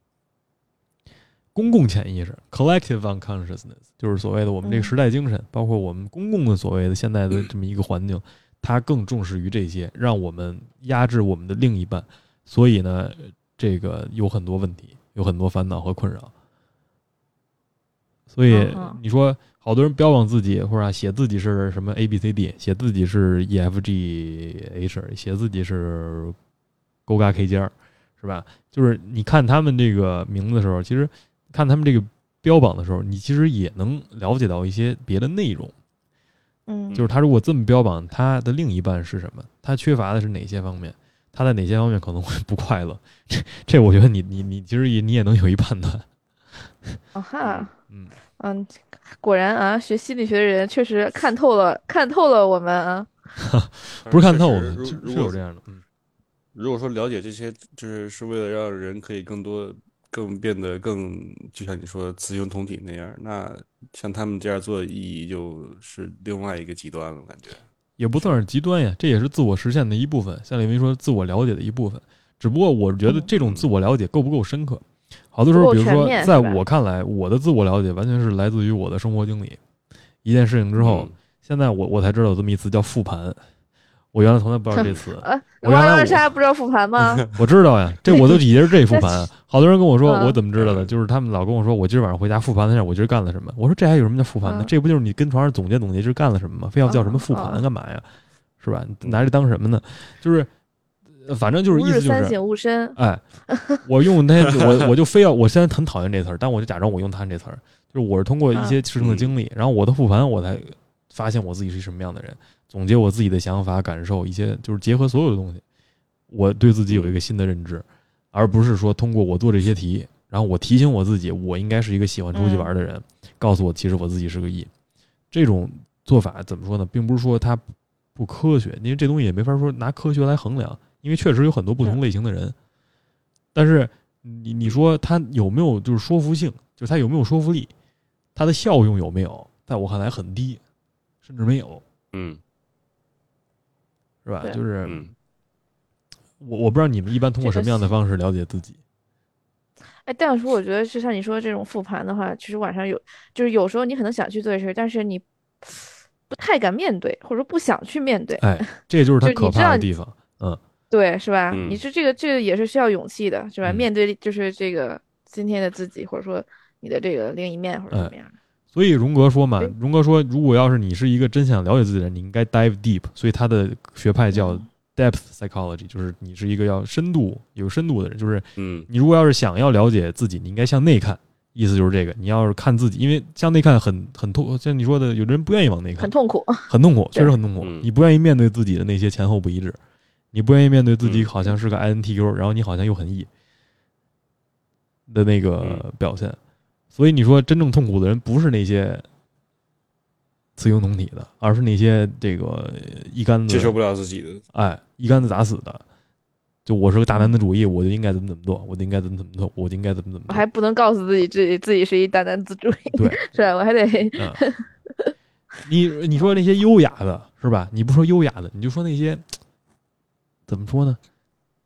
公共潜意识 （collective unconsciousness）， 就是所谓的我们这个时代精神，嗯、包括我们公共的所谓的现在的这么一个环境，它更重视于这些，让我们压制我们的另一半，所以呢，这个有很多问题，有很多烦恼和困扰。所以你说好多人标榜自己或者写自己是什么 A B C D， 写自己是 E F G H， 写自己是勾嘎 K 尖，是吧？就是你看他们这个名字的时候，其实看他们这个标榜的时候，你其实也能了解到一些别的内容。 嗯， 就是他如果这么标榜他的另一半是什么，他缺乏的是哪些方面，他在哪些方面可能会不快乐，这这我觉得你你你其实也你也能有一判断。 哦哈， 嗯嗯，果然啊，学心理学的人确实看透了，看透了我们啊。 不是看透了，是有这样的。嗯， 如果说了解这些，就是是为了让人可以更多、更变得更，就像你说雌雄同体那样，那像他们这样做的意义就是另外一个极端了，感觉。 也不算是极端呀，这也是自我实现的一部分，像李维说自我了解的一部分。只不过我觉得这种自我了解够不够深刻？好多时候，比如说，在我看来，我的自我了解完全是来自于我的生活经历。一件事情之后，嗯、现在我我才知道有这么一词叫复盘。我原来从来不知道这词。 啊，我原来啥不知道复盘吗？ 我知道呀，这我都以为是这复盘。好多人跟我说，我怎么知道的？就是他们老跟我说，我今儿晚上回家复盘了一下，我今儿干了什么。我说这还有什么叫复盘呢？嗯、这不就是你跟床上总结总结是干了什么吗？非要叫什么复盘干嘛呀？是吧？拿这当什么呢？就是。反正就是意思就是三省吾身， 哎，我用那我我就非要，我现在很讨厌这词儿，但我就假装我用它这词儿，就是我是通过一些事情的经历，啊、然后我的复盘，我才发现我自己是什么样的人，总结我自己的想法、感受，一些就是结合所有的东西，我对自己有一个新的认知，而不是说通过我做这些题，然后我提醒我自己，我应该是一个喜欢出去玩的人，嗯、告诉我其实我自己是个 E， 这种做法怎么说呢？并不是说它不科学，因为这东西也没法说拿科学来衡量。因为确实有很多不同类型的人，但是你你说他有没有就是说服性，就是他有没有说服力，他的效用有没有？在我看来很低，甚至没有。 嗯， 是吧？就是，嗯、我我不知道你们一般通过什么样的方式了解自己。 哎，但是我觉得就像你说的这种复盘的话，其实晚上有，就是有时候你可能想去做这事，但是你不太敢面对，或者说不想去面对。 哎，这就是他可怕的地方。嗯。 对，是吧？ 嗯、 你是这个，这个也是需要勇气的，是吧？嗯、面对就是这个今天的自己，或者说你的这个另一面，或者怎么样的。 哎、所以荣格说嘛，荣格说，如果要是你是一个真想了解自己的人，你应该 dive deep。所以他的学派叫 depth psychology，、嗯、就是你是一个要深度、有深度的人。就是， 嗯， 你如果要是想要了解自己，你应该向内看。意思就是这个，你要是看自己，因为向内看很很痛，像你说的，有的人不愿意往内看， 很痛苦， 很痛苦，确实很痛苦。你不愿意面对自己的那些前后不一致。你不愿意面对自己好像是个 I N T Q，、嗯、然后你好像又很 E 的那个表现，嗯、所以你说真正痛苦的人不是那些雌雄同体的，而是那些这个一竿子接受不了自己的， 哎，一竿子打死的。就我是个大男子主义，我就应该怎么怎么做，我就应该怎么怎么做，我就应该怎么怎么做。 我还不能告诉自己自己自己是一大男子主义， 对， 是吧？我还得。 嗯、你你说那些优雅的是吧？你不说优雅的，你就说那些。怎么说呢？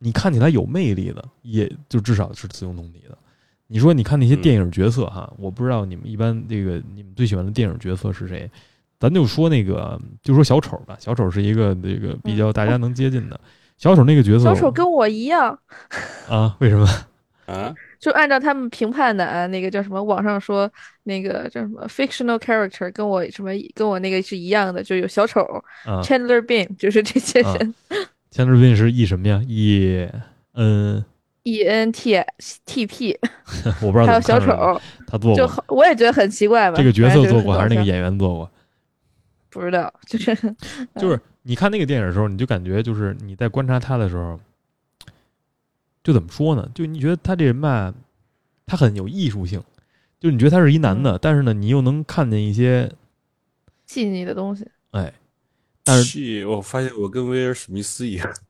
你看起来有魅力的，也就至少是雌雄同体的。你说你看那些电影角色哈，我不知道你们一般这个你们最喜欢的电影角色是谁？咱就说那个，就说小丑吧，小丑是一个这个比较大家能接近的。小丑那个角色， 小丑跟我一样啊？为什么啊？ 就按照他们评判的啊，那个叫什么，网上说那个叫什么 fictional character 跟我什么跟我那个是一样的，就有小丑、 啊 Chandler Bing， 就是这些人。 千之斌是 E 什么呀 ？E N E N T T P， 我不知道还有小怎么看出来的， 丑，就他做过我也觉得很奇怪吧。 这个角色做过， 反正就是很搞笑还是那个演员做过？ 不知道，就是就是你看那个电影的时候，你就感觉就是你在观察他的时候，就怎么说呢？就你觉得他这人吧，他很有艺术性，就你觉得他是一男的， 嗯但是呢，你又能看见一些， 细腻的东西。 哎，但是去，我发现我跟威尔史密斯一样。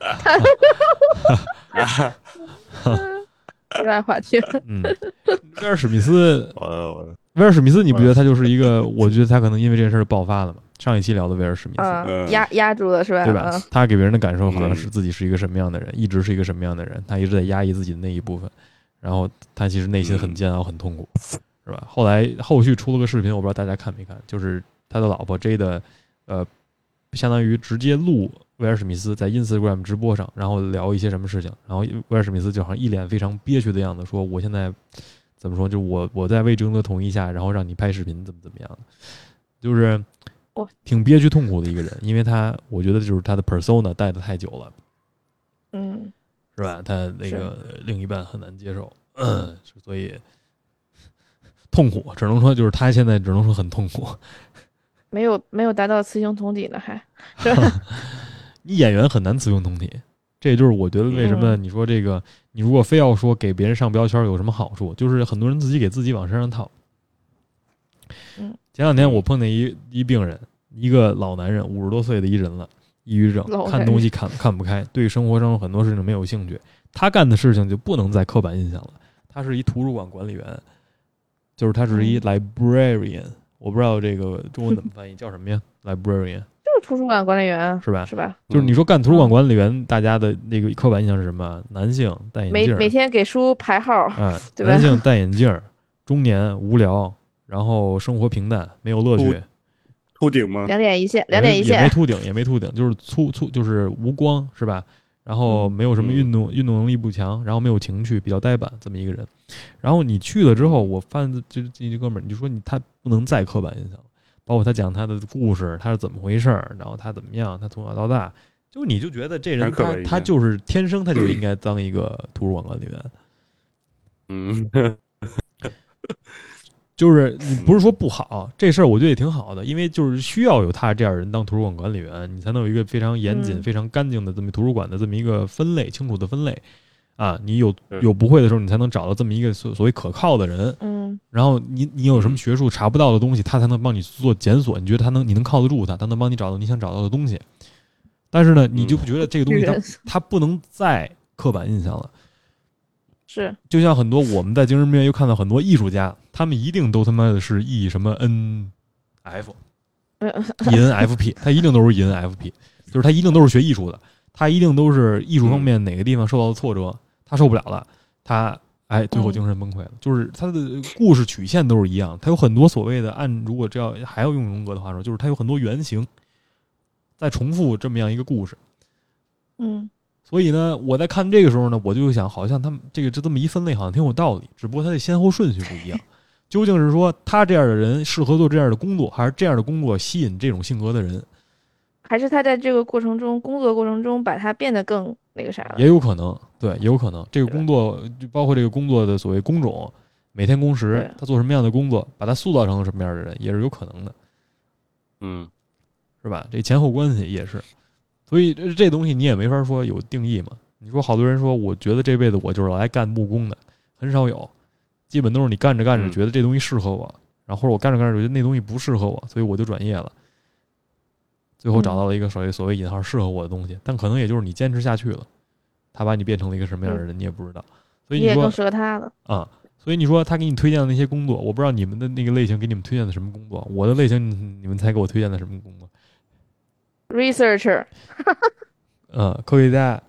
另外话题了。 嗯，威尔史密斯， 完了完了， 威尔史密斯，你不觉得他就是一个？我觉得他可能因为这件事爆发了嘛。上一期聊的威尔史密斯， 嗯，压压住了是吧？ 对吧？ 嗯他给别人的感受好像是自己是一个什么样的人，一直是一个什么样的人，他一直在压抑自己的那一部分，然后他其实内心很煎熬、很痛苦，是吧？后来后续出了个视频，我不知道大家看没看，就是他的老婆 J 的，呃，相当于直接录威尔史密斯在 Instagram 直播上，然后聊一些什么事情，然后威尔史密斯就好像一脸非常憋屈的样子，说我现在怎么说，就我我在未征得同意下，然后让你拍视频，怎么怎么样的，就是挺憋屈痛苦的一个人，因为他我觉得就是他的 persona 带的太久了， 嗯， 是吧？他那个另一半很难接受，嗯，所以痛苦，只能说就是他现在只能说很痛苦。 没有没有达到雌雄同体呢，还是吧？ 你演员很难雌雄同体，这也就是我觉得为什么你说这个，你如果非要说给别人上标签有什么好处，就是很多人自己给自己往身上套。 嗯， 前两天我碰见一一病人，一个老男人，五十多岁的一人了，抑郁症，看东西看看不开，对生活中很多事情没有兴趣。他干的事情就不能再刻板印象了。他是一图书馆管理员，就是他是一 librarian，、嗯、我不知道这个中文怎么翻译，叫什么呀 ？librarian 就是图书馆管理员是吧？ 是吧？ 就是你说干图书馆管理员，嗯、大家的那个刻板印象是什么？男性戴眼镜， 每每天给书排号， 哎， 对吧？ 男性戴眼镜，中年无聊。然后生活平淡，没有乐趣。 秃顶吗？ 两点一线，两点一线， 也没秃顶，也没秃顶，就是粗粗，就是无光，是吧？然后没有什么运动，嗯、运动能力不强，然后没有情趣，比较呆板，这么一个人。然后你去了之后，我发现这这这哥们儿，你就说你他不能再刻板印象，包括他讲他的故事，他是怎么回事儿，然后他怎么样，他从小到大，就你就觉得这人他他就是天生他就应该当一个图书馆管理员。 嗯。 就是你不是说不好，这事儿我觉得也挺好的，因为就是需要有他这样的人当图书馆管理员，你才能有一个非常严谨、嗯、非常干净的这么图书馆的这么一个分类，清楚的分类啊。你有有不会的时候，你才能找到这么一个所所谓可靠的人， 嗯。 然后你你有什么学术查不到的东西，他才能帮你做检索，你觉得他能你能靠得住他，他能帮你找到你想找到的东西。但是呢，你就不觉得这个东西它它不能再刻板印象了。 是， 就像很多我们在精神病院又看到很多艺术家，他们一定都他妈的是 E 什么 N F，E N F P， 他一定都是 E N F P， 就是他一定都是学艺术的，他一定都是艺术方面哪个地方受到了挫折，他受不了了，他哎最后精神崩溃了，嗯、就是他的故事曲线都是一样，他有很多所谓的按如果这要还要用荣格的话说，就是他有很多原型在重复这么样一个故事， 嗯。 所以呢，我在看这个时候呢，我就想，好像他们这个这这么一分类，好像挺有道理。只不过他的先后顺序不一样。究竟是说他这样的人适合做这样的工作，还是这样的工作吸引这种性格的人？ 还是他在这个过程中，工作过程中把他变得更那个啥了？ 也有可能，对，也有可能。这个工作就包括这个工作的所谓工种，每天工时，他做什么样的工作，把他塑造成什么样的人，也是有可能的。 嗯， 是吧？这前后关系也是。所以这东西你也没法说有定义嘛。你说好多人说，我觉得这辈子我就是来干木工的，很少有，基本都是你干着干着觉得这东西适合我，然后或者我干着干着觉得那东西不适合我，所以我就转业了，最后找到了一个所谓所谓引号适合我的东西，但可能也就是你坚持下去了，他把你变成了一个什么样的人，你也不知道。所以你说你也更适合他了啊。所以你说他给你推荐的那些工作，我不知道你们的那个类型给你们推荐的什么工作，我的类型你们猜给我推荐的什么工作？ researcher 呃，科学家、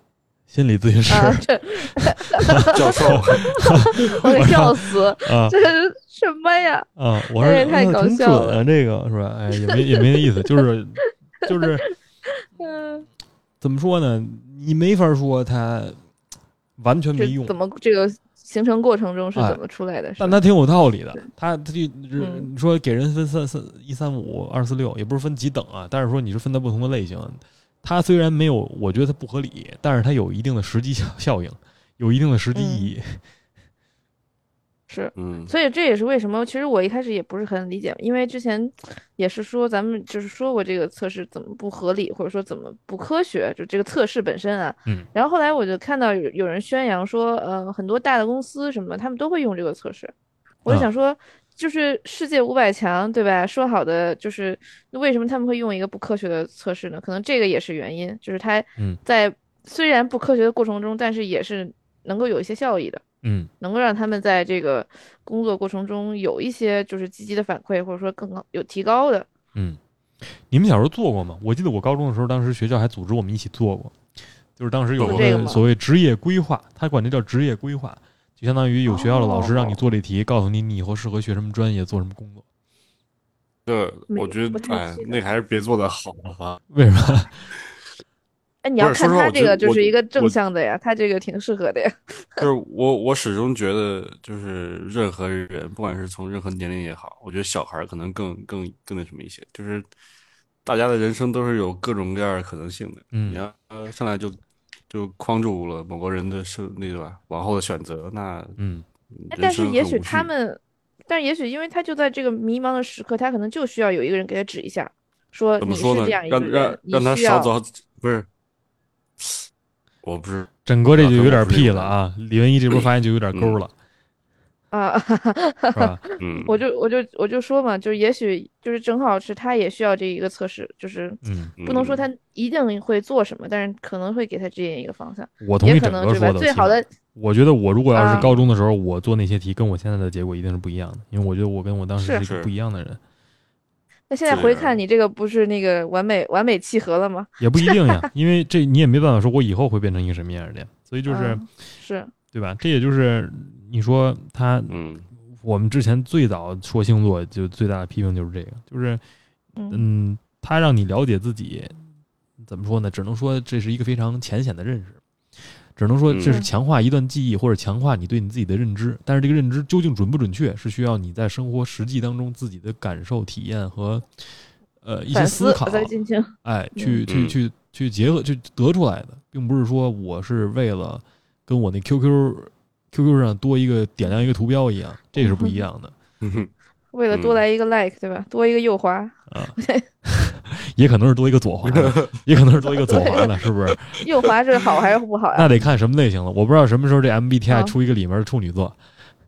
心理咨询师、 啊，这教授， 我给笑死， 啊， 这是什么呀？ 啊，我说、 哎太啊挺搞笑准啊，这个是吧？哎，也没也没意思，就是就是嗯， 怎么说呢？你没法说他完全没用， 这怎么这个形成过程中是哎怎么出来的？是吧但他挺有道理的对。 他他就嗯你说给人分三三一三五二四六，也不是分几等啊，但是说你是分在不同的类型。它虽然没有，我觉得它不合理，但是它有一定的实际效效应，有一定的实际意义。 是， 嗯， 所以这也是为什么，其实我一开始也不是很理解，因为之前也是说咱们就是说过这个测试怎么不合理，或者说怎么不科学，就这个测试本身啊。 嗯。 然后后来我就看到有有人宣扬说，呃，很多大的公司什么，他们都会用这个测试。我就想说，就是世界五百强，对吧？说好的就是为什么他们会用一个不科学的测试呢？可能这个也是原因，就是它嗯在虽然不科学的过程中，但是也是能够有一些效益的。 嗯能够让他们在这个工作过程中有一些就是积极的反馈，或者说更好有提高的。 嗯，你们小时候做过吗？我记得我高中的时候，当时学校还组织我们一起做过，就是当时有做这个吗个所谓职业规划，他管这叫职业规划，就相当于有学校的老师让你做这题，告诉你你以后适合学什么专业，做什么工作。 这没我觉不得，哎太记，得那个还是别做的好啊。 为什么？ 哎，你要不是说实话看他这个我觉得就是一个正我向的呀，他这个挺适合的呀。 就是我，我始终觉得，就是任何人，不管是从任何年龄也好，我觉得小孩儿可能更更更那什么一些，就是大家的人生都是有各种各样的可能性的。 嗯你要呃上来就就框住了某个人的生那个吧，往后的选择，那嗯哎， 人生但是也许很无趣。 他们，但是也许因为他就在这个迷茫的时刻，他可能就需要有一个人给他指一下，说你怎么说呢？ 是这样一个让让人，你让他需要。 少走，不是，我不是， 整个这就有点屁啊了啊！李文一这波发现就有点勾了， 啊， 是吧？ 嗯， 我就我就我就说嘛，就是也许就是正好是他也需要这一个测试，就是嗯， 不能说他一定会做什么，但是可能会给他指引一个方向， 我同意也可能对吧？ 整个说的。 最好的我觉得我如果要是啊高中的时候，我做那些题，跟我现在的结果一定是不一样的，因为我觉得我跟我当时是是一是个不一样的人， 那现在回看你这个不是那个完美完美契合了吗？ 也不一定呀，因为这你也没办法说我以后会变成一个什么样的人，所以就是、 嗯是对吧？这也就是你说他， 嗯我们之前最早说星座就最大的批评就是这个，就是嗯嗯，他让你了解自己，怎么说呢？只能说这是一个非常浅显的认识。只能说这是强化一段记忆，或者强化你对你自己的认知，但是这个认知究竟准不准确，是需要你在生活实际当中自己的感受、体验和呃一些反思思考， 再进行。 哎，去去嗯去去结合，去得出来的，并不是说我是为了跟我那 Q Q Q Q 上多一个点亮一个图标一样，这是不一样的。 嗯哼， 为了多来一个 like，、对吧？多一个右滑， 啊，也可能是多一个左滑的，也可能是多一个左滑的，是不是？ 右滑是好还是不好呀？ 那得看什么类型了。我不知道什么时候这 M B T I 啊出一个里面的处女座，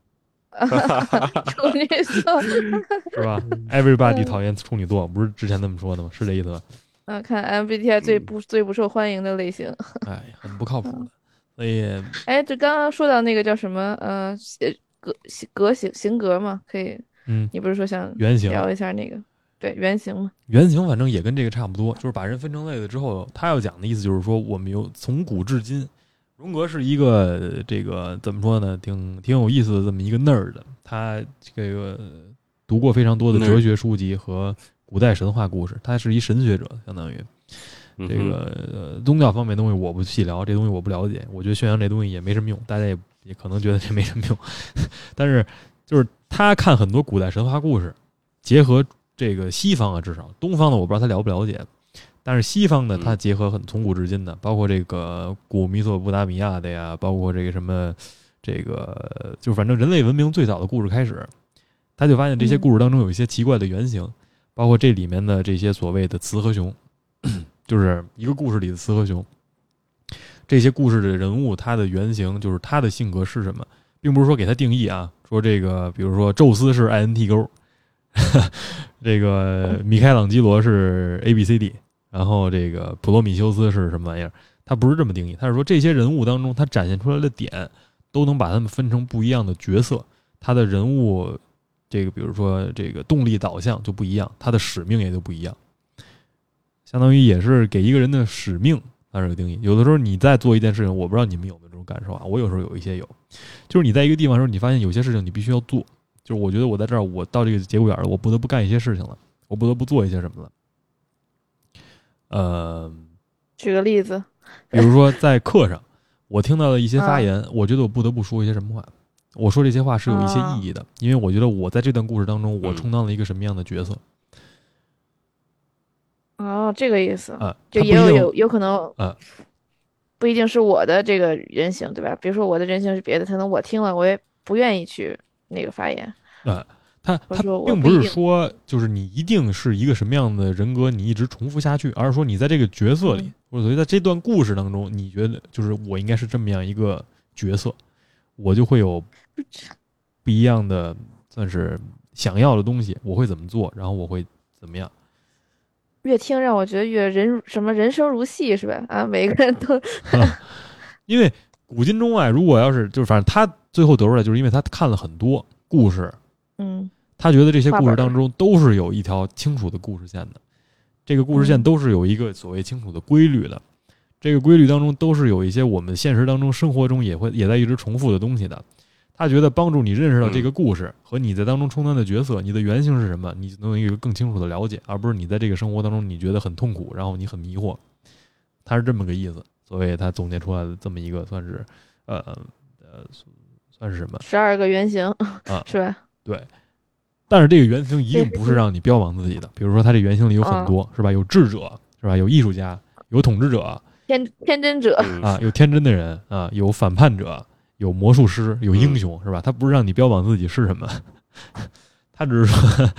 处女座， 是吧？Everybody 讨厌处女座，不是之前那么说的吗？是这意思吧？ 嗯，看 M B T I 最不最不受欢迎的类型。 哎，很不靠谱的。所以， 哎，这刚刚说到那个叫什么？呃，格格型型格嘛，可以。 嗯， 你不是说想原型聊一下那个？对，原型嘛。 原型反正也跟这个差不多，就是把人分成类了之后，他要讲的意思就是说，我们有从古至今，荣格是一个这个怎么说呢，挺挺有意思的这么一个 nerd 的，他这个读过非常多的哲学书籍和古代神话故事，他是一神学者，相当于这个、呃、宗教方面的东西我不细聊，这东西我不了解，我觉得宣扬这东西也没什么用，大家也也可能觉得这没什么用，但是就是他看很多古代神话故事，结合这个西方啊，至少东方的我不知道他了不了解，但是西方的他结合很从古至今的，包括这个古米索不达米亚的呀，包括这个什么这个就反正人类文明最早的故事开始，他就发现这些故事当中有一些奇怪的原型，嗯、包括这里面的这些所谓的雌和雄，就是一个故事里的雌和雄，这些故事的人物他的原型就是他的性格是什么，并不是说给他定义啊，说这个比如说宙斯是 I N T 勾。这个米开朗基罗是 A B C D， 然后这个普罗米修斯是什么玩意儿？他不是这么定义，他是说这些人物当中，他展现出来的点，都能把他们分成不一样的角色，他的人物这个比如说这个动力导向就不一样，他的使命也就不一样，相当于也是给一个人的使命它是个定义。有的时候你在做一件事情，我不知道你们有没有这种感受啊？我有时候有一些有，就是你在一个地方的时候，你发现有些事情你必须要做，就是我觉得我在这儿，我到这个节骨眼了，我不得不干一些事情了，我不得不做一些什么了。呃， 举个例子， 比如说在课上，我听到了一些发言，我觉得我不得不说一些什么话。我说这些话是有一些意义的，因为我觉得我在这段故事当中，我充当了一个什么样的角色。 哦，这个意思啊， 就也有有有可能啊， 不一定是我的这个人形，对吧？比如说我的人形是别的，可能我听了我也不愿意去那个发言。 啊，他他并不是说就是你一定是一个什么样的人格，你一直重复下去，而是说你在这个角色里，或者所以在这段故事当中，你觉得就是我应该是这么样一个角色，我就会有不一样的算是想要的东西，我会怎么做，然后我会怎么样。 越听让我觉得越人什么人生如戏是吧？啊，每个人都、 啊，因为古今中外，如果要是就是反正他最后得出来，就是因为他看了很多故事， 嗯， 他觉得这些故事当中都是有一条清楚的故事线的，这个故事线都是有一个所谓清楚的规律的，嗯、这个规律当中都是有一些我们现实当中生活中也会也在一直重复的东西的。他觉得帮助你认识到这个故事和你在当中充当的角色，你的原型是什么，你能有一个更清楚的了解，而不是你在这个生活当中你觉得很痛苦，然后你很迷惑。他是这么个意思，所以他总结出来的这么一个算是呃呃算是什么十二个原型啊， 是吧？ 对。但是这个原型一定不是让你标榜自己的，比如说他这原型里有很多、啊、是吧？有智者是吧？有艺术家，有统治者， 天天真者啊，有天真的人啊，有反叛者。有魔术师，有英雄，是吧？他不是让你标榜自己是什么，他只是说，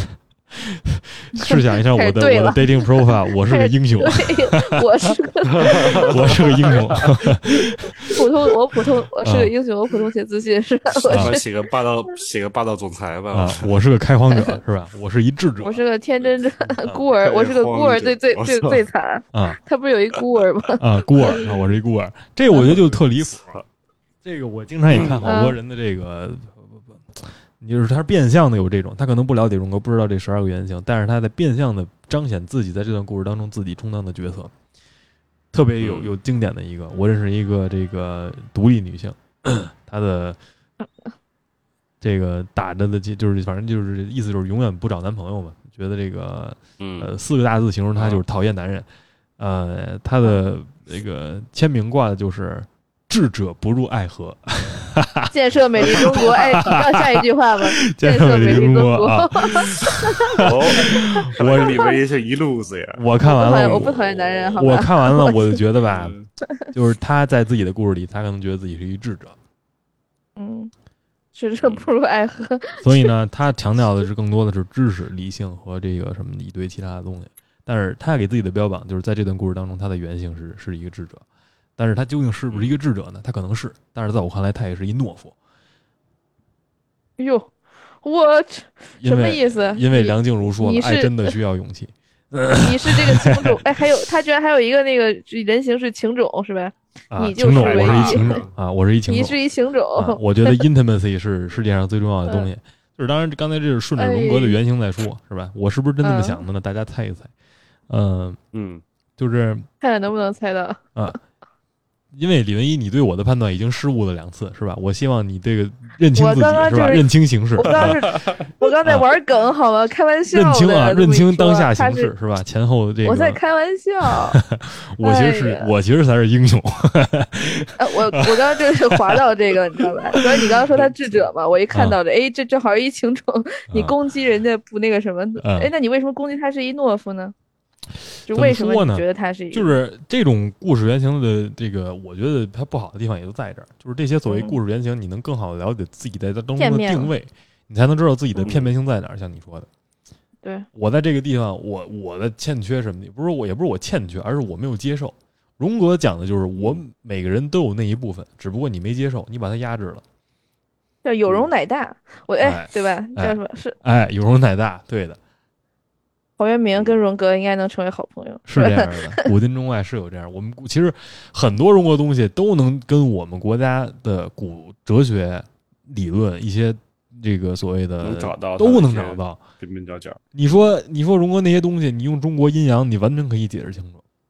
试想一下我的我的 dating profile， 我是个英雄， 我是个我是个英雄， 普通我普通我是个英雄，啊、我普通且自信是吧？ 我写个霸道写个霸道总裁吧， 啊，我是个开荒者是吧？我是一智者， 我是个天真者，孤儿，我是个孤儿最最最最惨啊！ 他不是有一孤儿吗？ 啊，孤儿啊，我是一孤儿，这个我觉得就特离谱。这个我经常也看好多人的这个，你、嗯、就是他是变相的有这种，他可能不了解荣格，不知道这十二个原型，但是他在变相的彰显自己在这段故事当中自己充当的角色，特别有有经典的一个，我认识一个这个独立女性，她的这个打着的就是反正就是意思就是永远不找男朋友嘛，觉得这个呃四个大字形容她就是讨厌男人，呃，她的这个签名挂的就是。智者不入爱河， 建设美丽中国。哎，要下一句话吗？ 建设美丽中国啊！ 哦，我里面也是一路子呀。 我看完了， 我不讨厌男人，好吧？ 我看完了，我就觉得吧，就是他在自己的故事里，他可能觉得自己是一智者。 嗯，智者不入爱河。 所以呢，他强调的是更多的是知识、理性和这个什么一堆其他的东西。但是他给自己的标榜就是在这段故事当中，他的原型是是一个智者。但是他究竟是不是一个智者呢？他可能是，但是在我看来，他也是一懦夫。 哟，我什么意思？ 因为梁静茹说了，爱真的需要勇气。 你是这个情种，哎，还有他居然还有一个那个人形是情种是吧？ 啊， 你就是情种，我是一情种啊，我是一情种。 你是一情种、 啊。我觉得 intimacy 是世界上最重要的东西。嗯、就是当然，刚才这是顺着荣格的原型在说，哎、是吧？我是不是真这么想的呢？嗯、大家猜一猜。嗯嗯， 就是看看能不能猜到啊。因为李文一，你对我的判断已经失误了两次，是吧？我希望你这个认清自己， 刚刚、就是、 是吧？认清形势。 我刚刚是，我刚在玩梗，好吗？开玩笑。 认清啊，认清当下形势，是吧？前后这个。 我在开玩笑。 我其实是， 哎、 我其实才是英雄。 呃、我我刚刚就是滑到这个，你知道吧？主要你刚刚说他智者嘛，我一看到这，哎、啊，这正好是一情种，你攻击人家不那个什么？哎、啊，那你为什么攻击他是一懦夫呢？就为什么你觉得他是一个？ 就是这种故事原型的这个，我觉得它不好的地方也就在这儿，就是这些所谓故事原型，你能更好的了解自己在当中的定位，你才能知道自己的片面性在哪儿。像你说的， 对， 我在这个地方，我我的欠缺什么的，不是我，也不是我欠缺，而是我没有接受。荣格讲的就是我每个人都有那一部分，只不过你没接受，你把它压制了。 叫有容乃大，我哎，对吧？叫什么？是哎，有容乃大，对的。 陶渊明跟荣格应该能成为好朋友， 是这样的。古今中外是有这样，我们其实很多荣格东西都能跟我们国家的古哲学理论一些这个所谓的能找到都能找到边边角角。 你说你说荣格那些东西，你用中国阴阳，你完全可以解释清楚。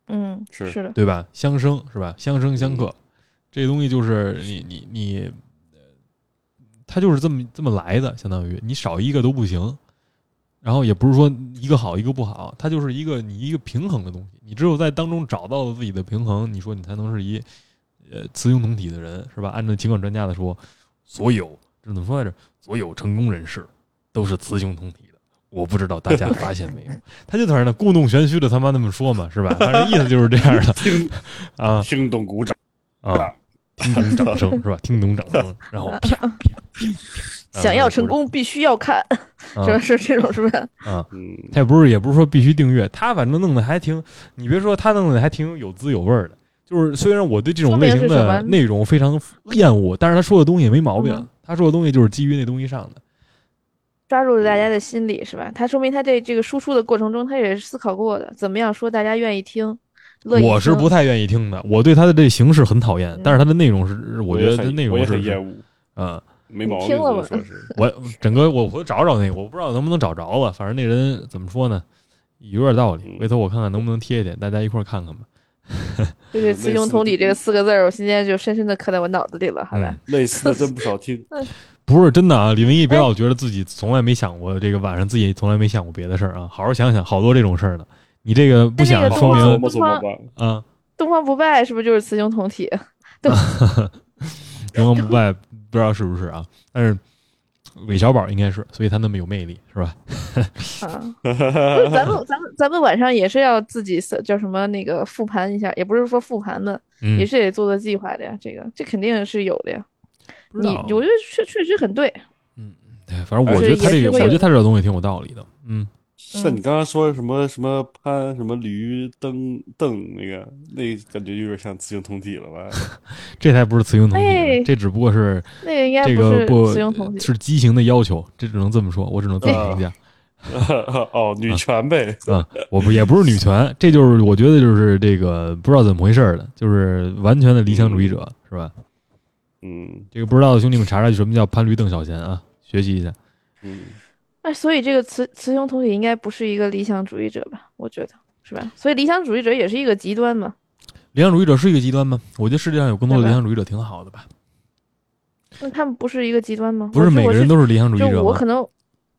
嗯， 是是的， 对吧？相生是吧？相生相克，这东西就是你你你，它就是这么这么来的，相当于你少一个都不行。然后也不是说一个好一个不好，它就是一个你一个平衡的东西。你只有在当中找到了自己的平衡，你说你才能是一呃雌雄同体的人，是吧？按照情感专家的说，所有这怎么说来着？所有成功人士都是雌雄同体的。我不知道大家发现没有？他就在那故弄玄虚的他妈那么说嘛，是吧？他的意思就是这样的啊， 听懂鼓掌啊，听懂掌声是吧？听懂掌声，然后啪啪啪， 想要成功必须要看，是吧？是这种是吧？ 啊，他也不是也不是说必须订阅，他反正弄得还挺，你别说他弄得还挺有滋有味的。就是虽然我对这种类型的内容非常厌恶，但是他说的东西也没毛病， 嗯、 他说的东西就是基于那东西上的。 抓住了大家的心理是吧？他说明他在这个输出的过程中，他也是思考过的，怎么样说大家愿意听。乐意听我是不太愿意听的，我对他的这形式很讨厌，嗯、但是他的内容是，我觉得他内容是， 我也很厌恶， 嗯， 没毛病。 听了吗？ 我整个我回头找找那个，我不知道能不能找着了，反正那人怎么说呢，有点道理。回头我看看能不能贴一点，大家一块看看吧。 就是雌雄同体这个四个字儿，我今天就深深的刻在我脑子里了，好吧？ 嗯、类似的真不少听。 不是真的啊，李文艺别老觉得自己从来没想过这个晚上自己从来没想过别的事儿啊，好好想想，好多这种事儿呢。你这个不想说明东方啊， 东方不败是不是就是雌雄同体？ 东方不败不知道是不是啊，但是韦小宝应该是，所以他那么有魅力，是吧？ 啊，不是咱们咱们咱们晚上也是要自己叫什么那个复盘一下，也不是说复盘的， 嗯、 也是得做做计划的呀。这个这肯定是有的呀。你我觉得确确实很对。 嗯，对，反正我觉得他这个，我觉得他这个东西挺有道理的。嗯， 像你刚刚说什么什么攀什么驴蹬蹬那个，那感觉有点像雌雄同体了吧？ 这才不是雌雄同体，哎、这只不过是那个应该不是雌雄同体， 是畸形的要求，这只能这么说，我只能这么评价。 哦，女权呗。 啊，我不也不是女权，这就是我觉得就是这个不知道怎么回事的，就是完全的理想主义者，嗯、是吧？ 嗯， 这个不知道的兄弟们查查什么叫攀驴邓小闲啊，学习一下。 嗯， 哎，所以这个雌雌雄同体应该不是一个理想主义者吧？我觉得是吧？所以理想主义者也是一个极端嘛。 理想主义者是一个极端吗？我觉得世界上有更多的理想主义者挺好的吧。 那他们不是一个极端吗？ 不是每个人都是理想主义者吗？ 我可能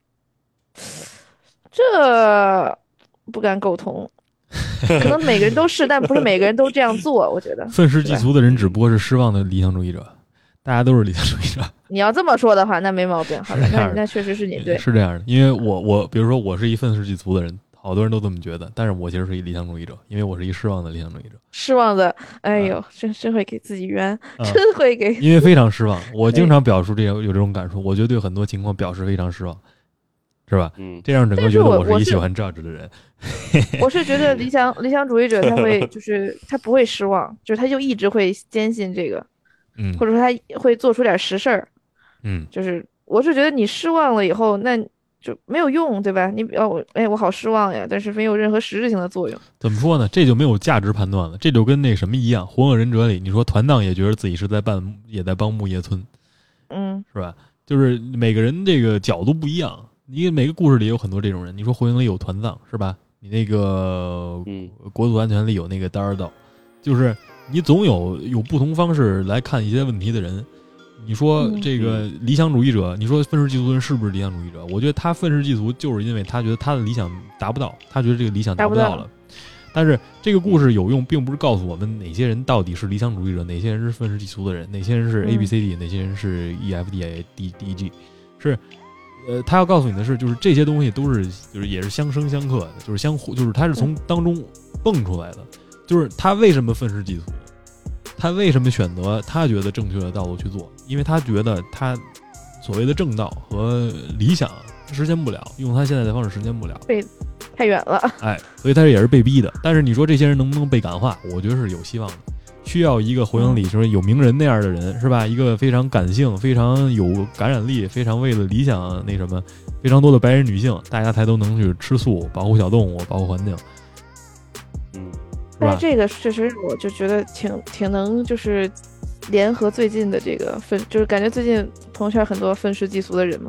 这不敢苟同。可能每个人都是，但不是每个人都这样做。我觉得愤世嫉俗的人只不过是失望的理想主义者，大家都是理想主义者。 你要这么说的话，那没毛病。好的，那那确实是你对， 是这样的。因为我我比如说我是一愤世嫉俗的人，好多人都这么觉得，但是我其实是一理想主义者，因为我是一失望的理想主义者。 失望的，哎呦，啊、真真会给自己冤，啊、真会给。 因为非常失望，我经常表述这有有这种感受，我觉得对很多情况表示非常失望。是吧？ 嗯， 这让整个觉得我是一喜欢 judge 的人。 我是觉得理想理想主义者他会就是他不会失望，就是他就一直会坚信这个， 嗯， 或者说他会做出点实事儿， 嗯， 就是我是觉得你失望了以后，那就没有用，对吧？你哦，我哎，我好失望呀，但是没有任何实质性的作用。 怎么说呢？这就没有价值判断了，这就跟那什么一样，《火影忍者》里，你说团藏也觉得自己是在办，也在帮木叶村， 嗯， 是吧？就是每个人这个角度不一样。你每个故事里有很多这种人，你说火影里有团藏是吧？你那个国土安全里有那个大二道，就是你总有有不同方式来看一些问题的人。你说这个理想主义者，你说愤世嫉俗的人是不是理想主义者？我觉得他愤世嫉俗就是因为他觉得他的理想达不到，他觉得这个理想达不到了。但是这个故事有用，并不是告诉我们哪些人到底是理想主义者，哪些人是愤世嫉俗的人，哪些人是 A B C D，、嗯、哪些人是 E F D A D D G， 是。呃，他要告诉你的是，就是这些东西都是，就是也是相生相克的，就是相互，就是他是从当中蹦出来的，就是他为什么愤世嫉俗，他为什么选择他觉得正确的道路去做，因为他觉得他所谓的正道和理想实现不了，用他现在的方式实现不了， 被太远了， 哎，所以他也是被逼的。但是你说这些人能不能被感化，我觉得是有希望的。需要一个火影里说有名人那样的人，是吧？一个非常感性、非常有感染力、非常为了理想那什么，非常多的白人女性，大家才都能去吃素、保护小动物、保护环境。 嗯， 但是这个确实我就觉得挺挺能就是联合最近的这个愤，就是感觉最近朋友圈很多愤世嫉俗的人嘛，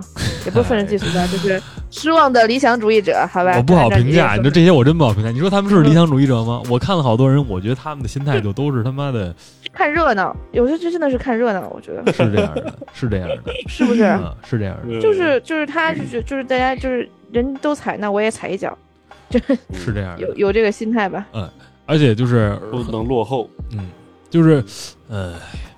也不是愤世嫉俗吧，就是失望的理想主义者，好吧？ 我不好评价，你说这些我真不好评价。你说他们是理想主义者吗？我看了好多人，我觉得他们的心态就都是他妈的看热闹，有些就真的是看热闹，我觉得是这样的，是这样的， 是不是？ 嗯，是这样的， 就是就是他就是就是大家就是人都踩，那我也踩一脚，就是是这样的， 有有这个心态吧？ 嗯，而且就是不能落后， 嗯，就是呃。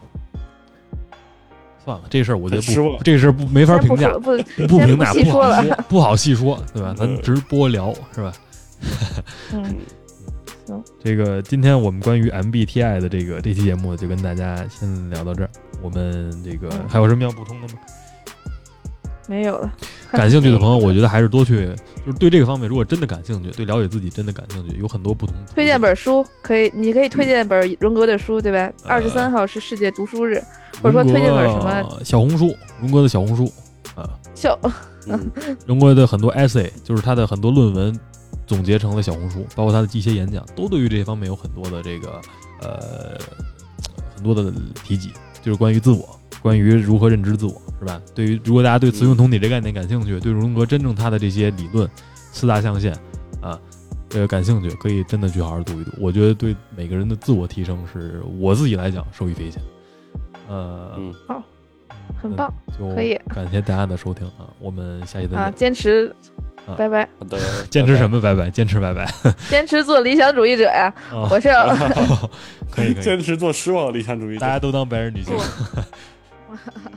算了，这事儿我觉得不，这事儿不没法评价， 不不评价， 不好说，不好细说，对吧？咱直播聊是吧？ 嗯，行。 这个今天我们关于 M B T I 的这个这期节目就跟大家先聊到这儿。我们这个还有什么要补充的吗？ 没有了。 感兴趣的朋友，我觉得还是多去，就是对这个方面，如果真的感兴趣，对了解自己真的感兴趣，有很多不同。 推荐本书，可以，你可以推荐本荣格的书，对吧？二十三号是世界读书日，或者说推荐本什么小红书，荣格的小红书啊， 小， 荣格的很多 essay， 就是他的很多论文总结成了小红书，包括他的一些演讲，都对于这些方面有很多的这个呃很多的提及，就是关于自我。关于如何认知自我，是吧？对于如果大家对雌雄同体这概念感兴趣，对荣格真正他的这些理论四大象限啊，呃感兴趣，可以真的去好好读一读。我觉得对每个人的自我提升是我自己来讲受益匪浅。呃， 嗯，好，很棒， 就可以感谢大家的收听啊，我们下期再见啊，坚持， 啊、 拜拜。 好的， 坚持什么？拜拜，坚持拜拜， 坚持做理想主义者呀！ 哦、 我是要可以可以， 坚持做失望理想主义者， 大家都当白人女性。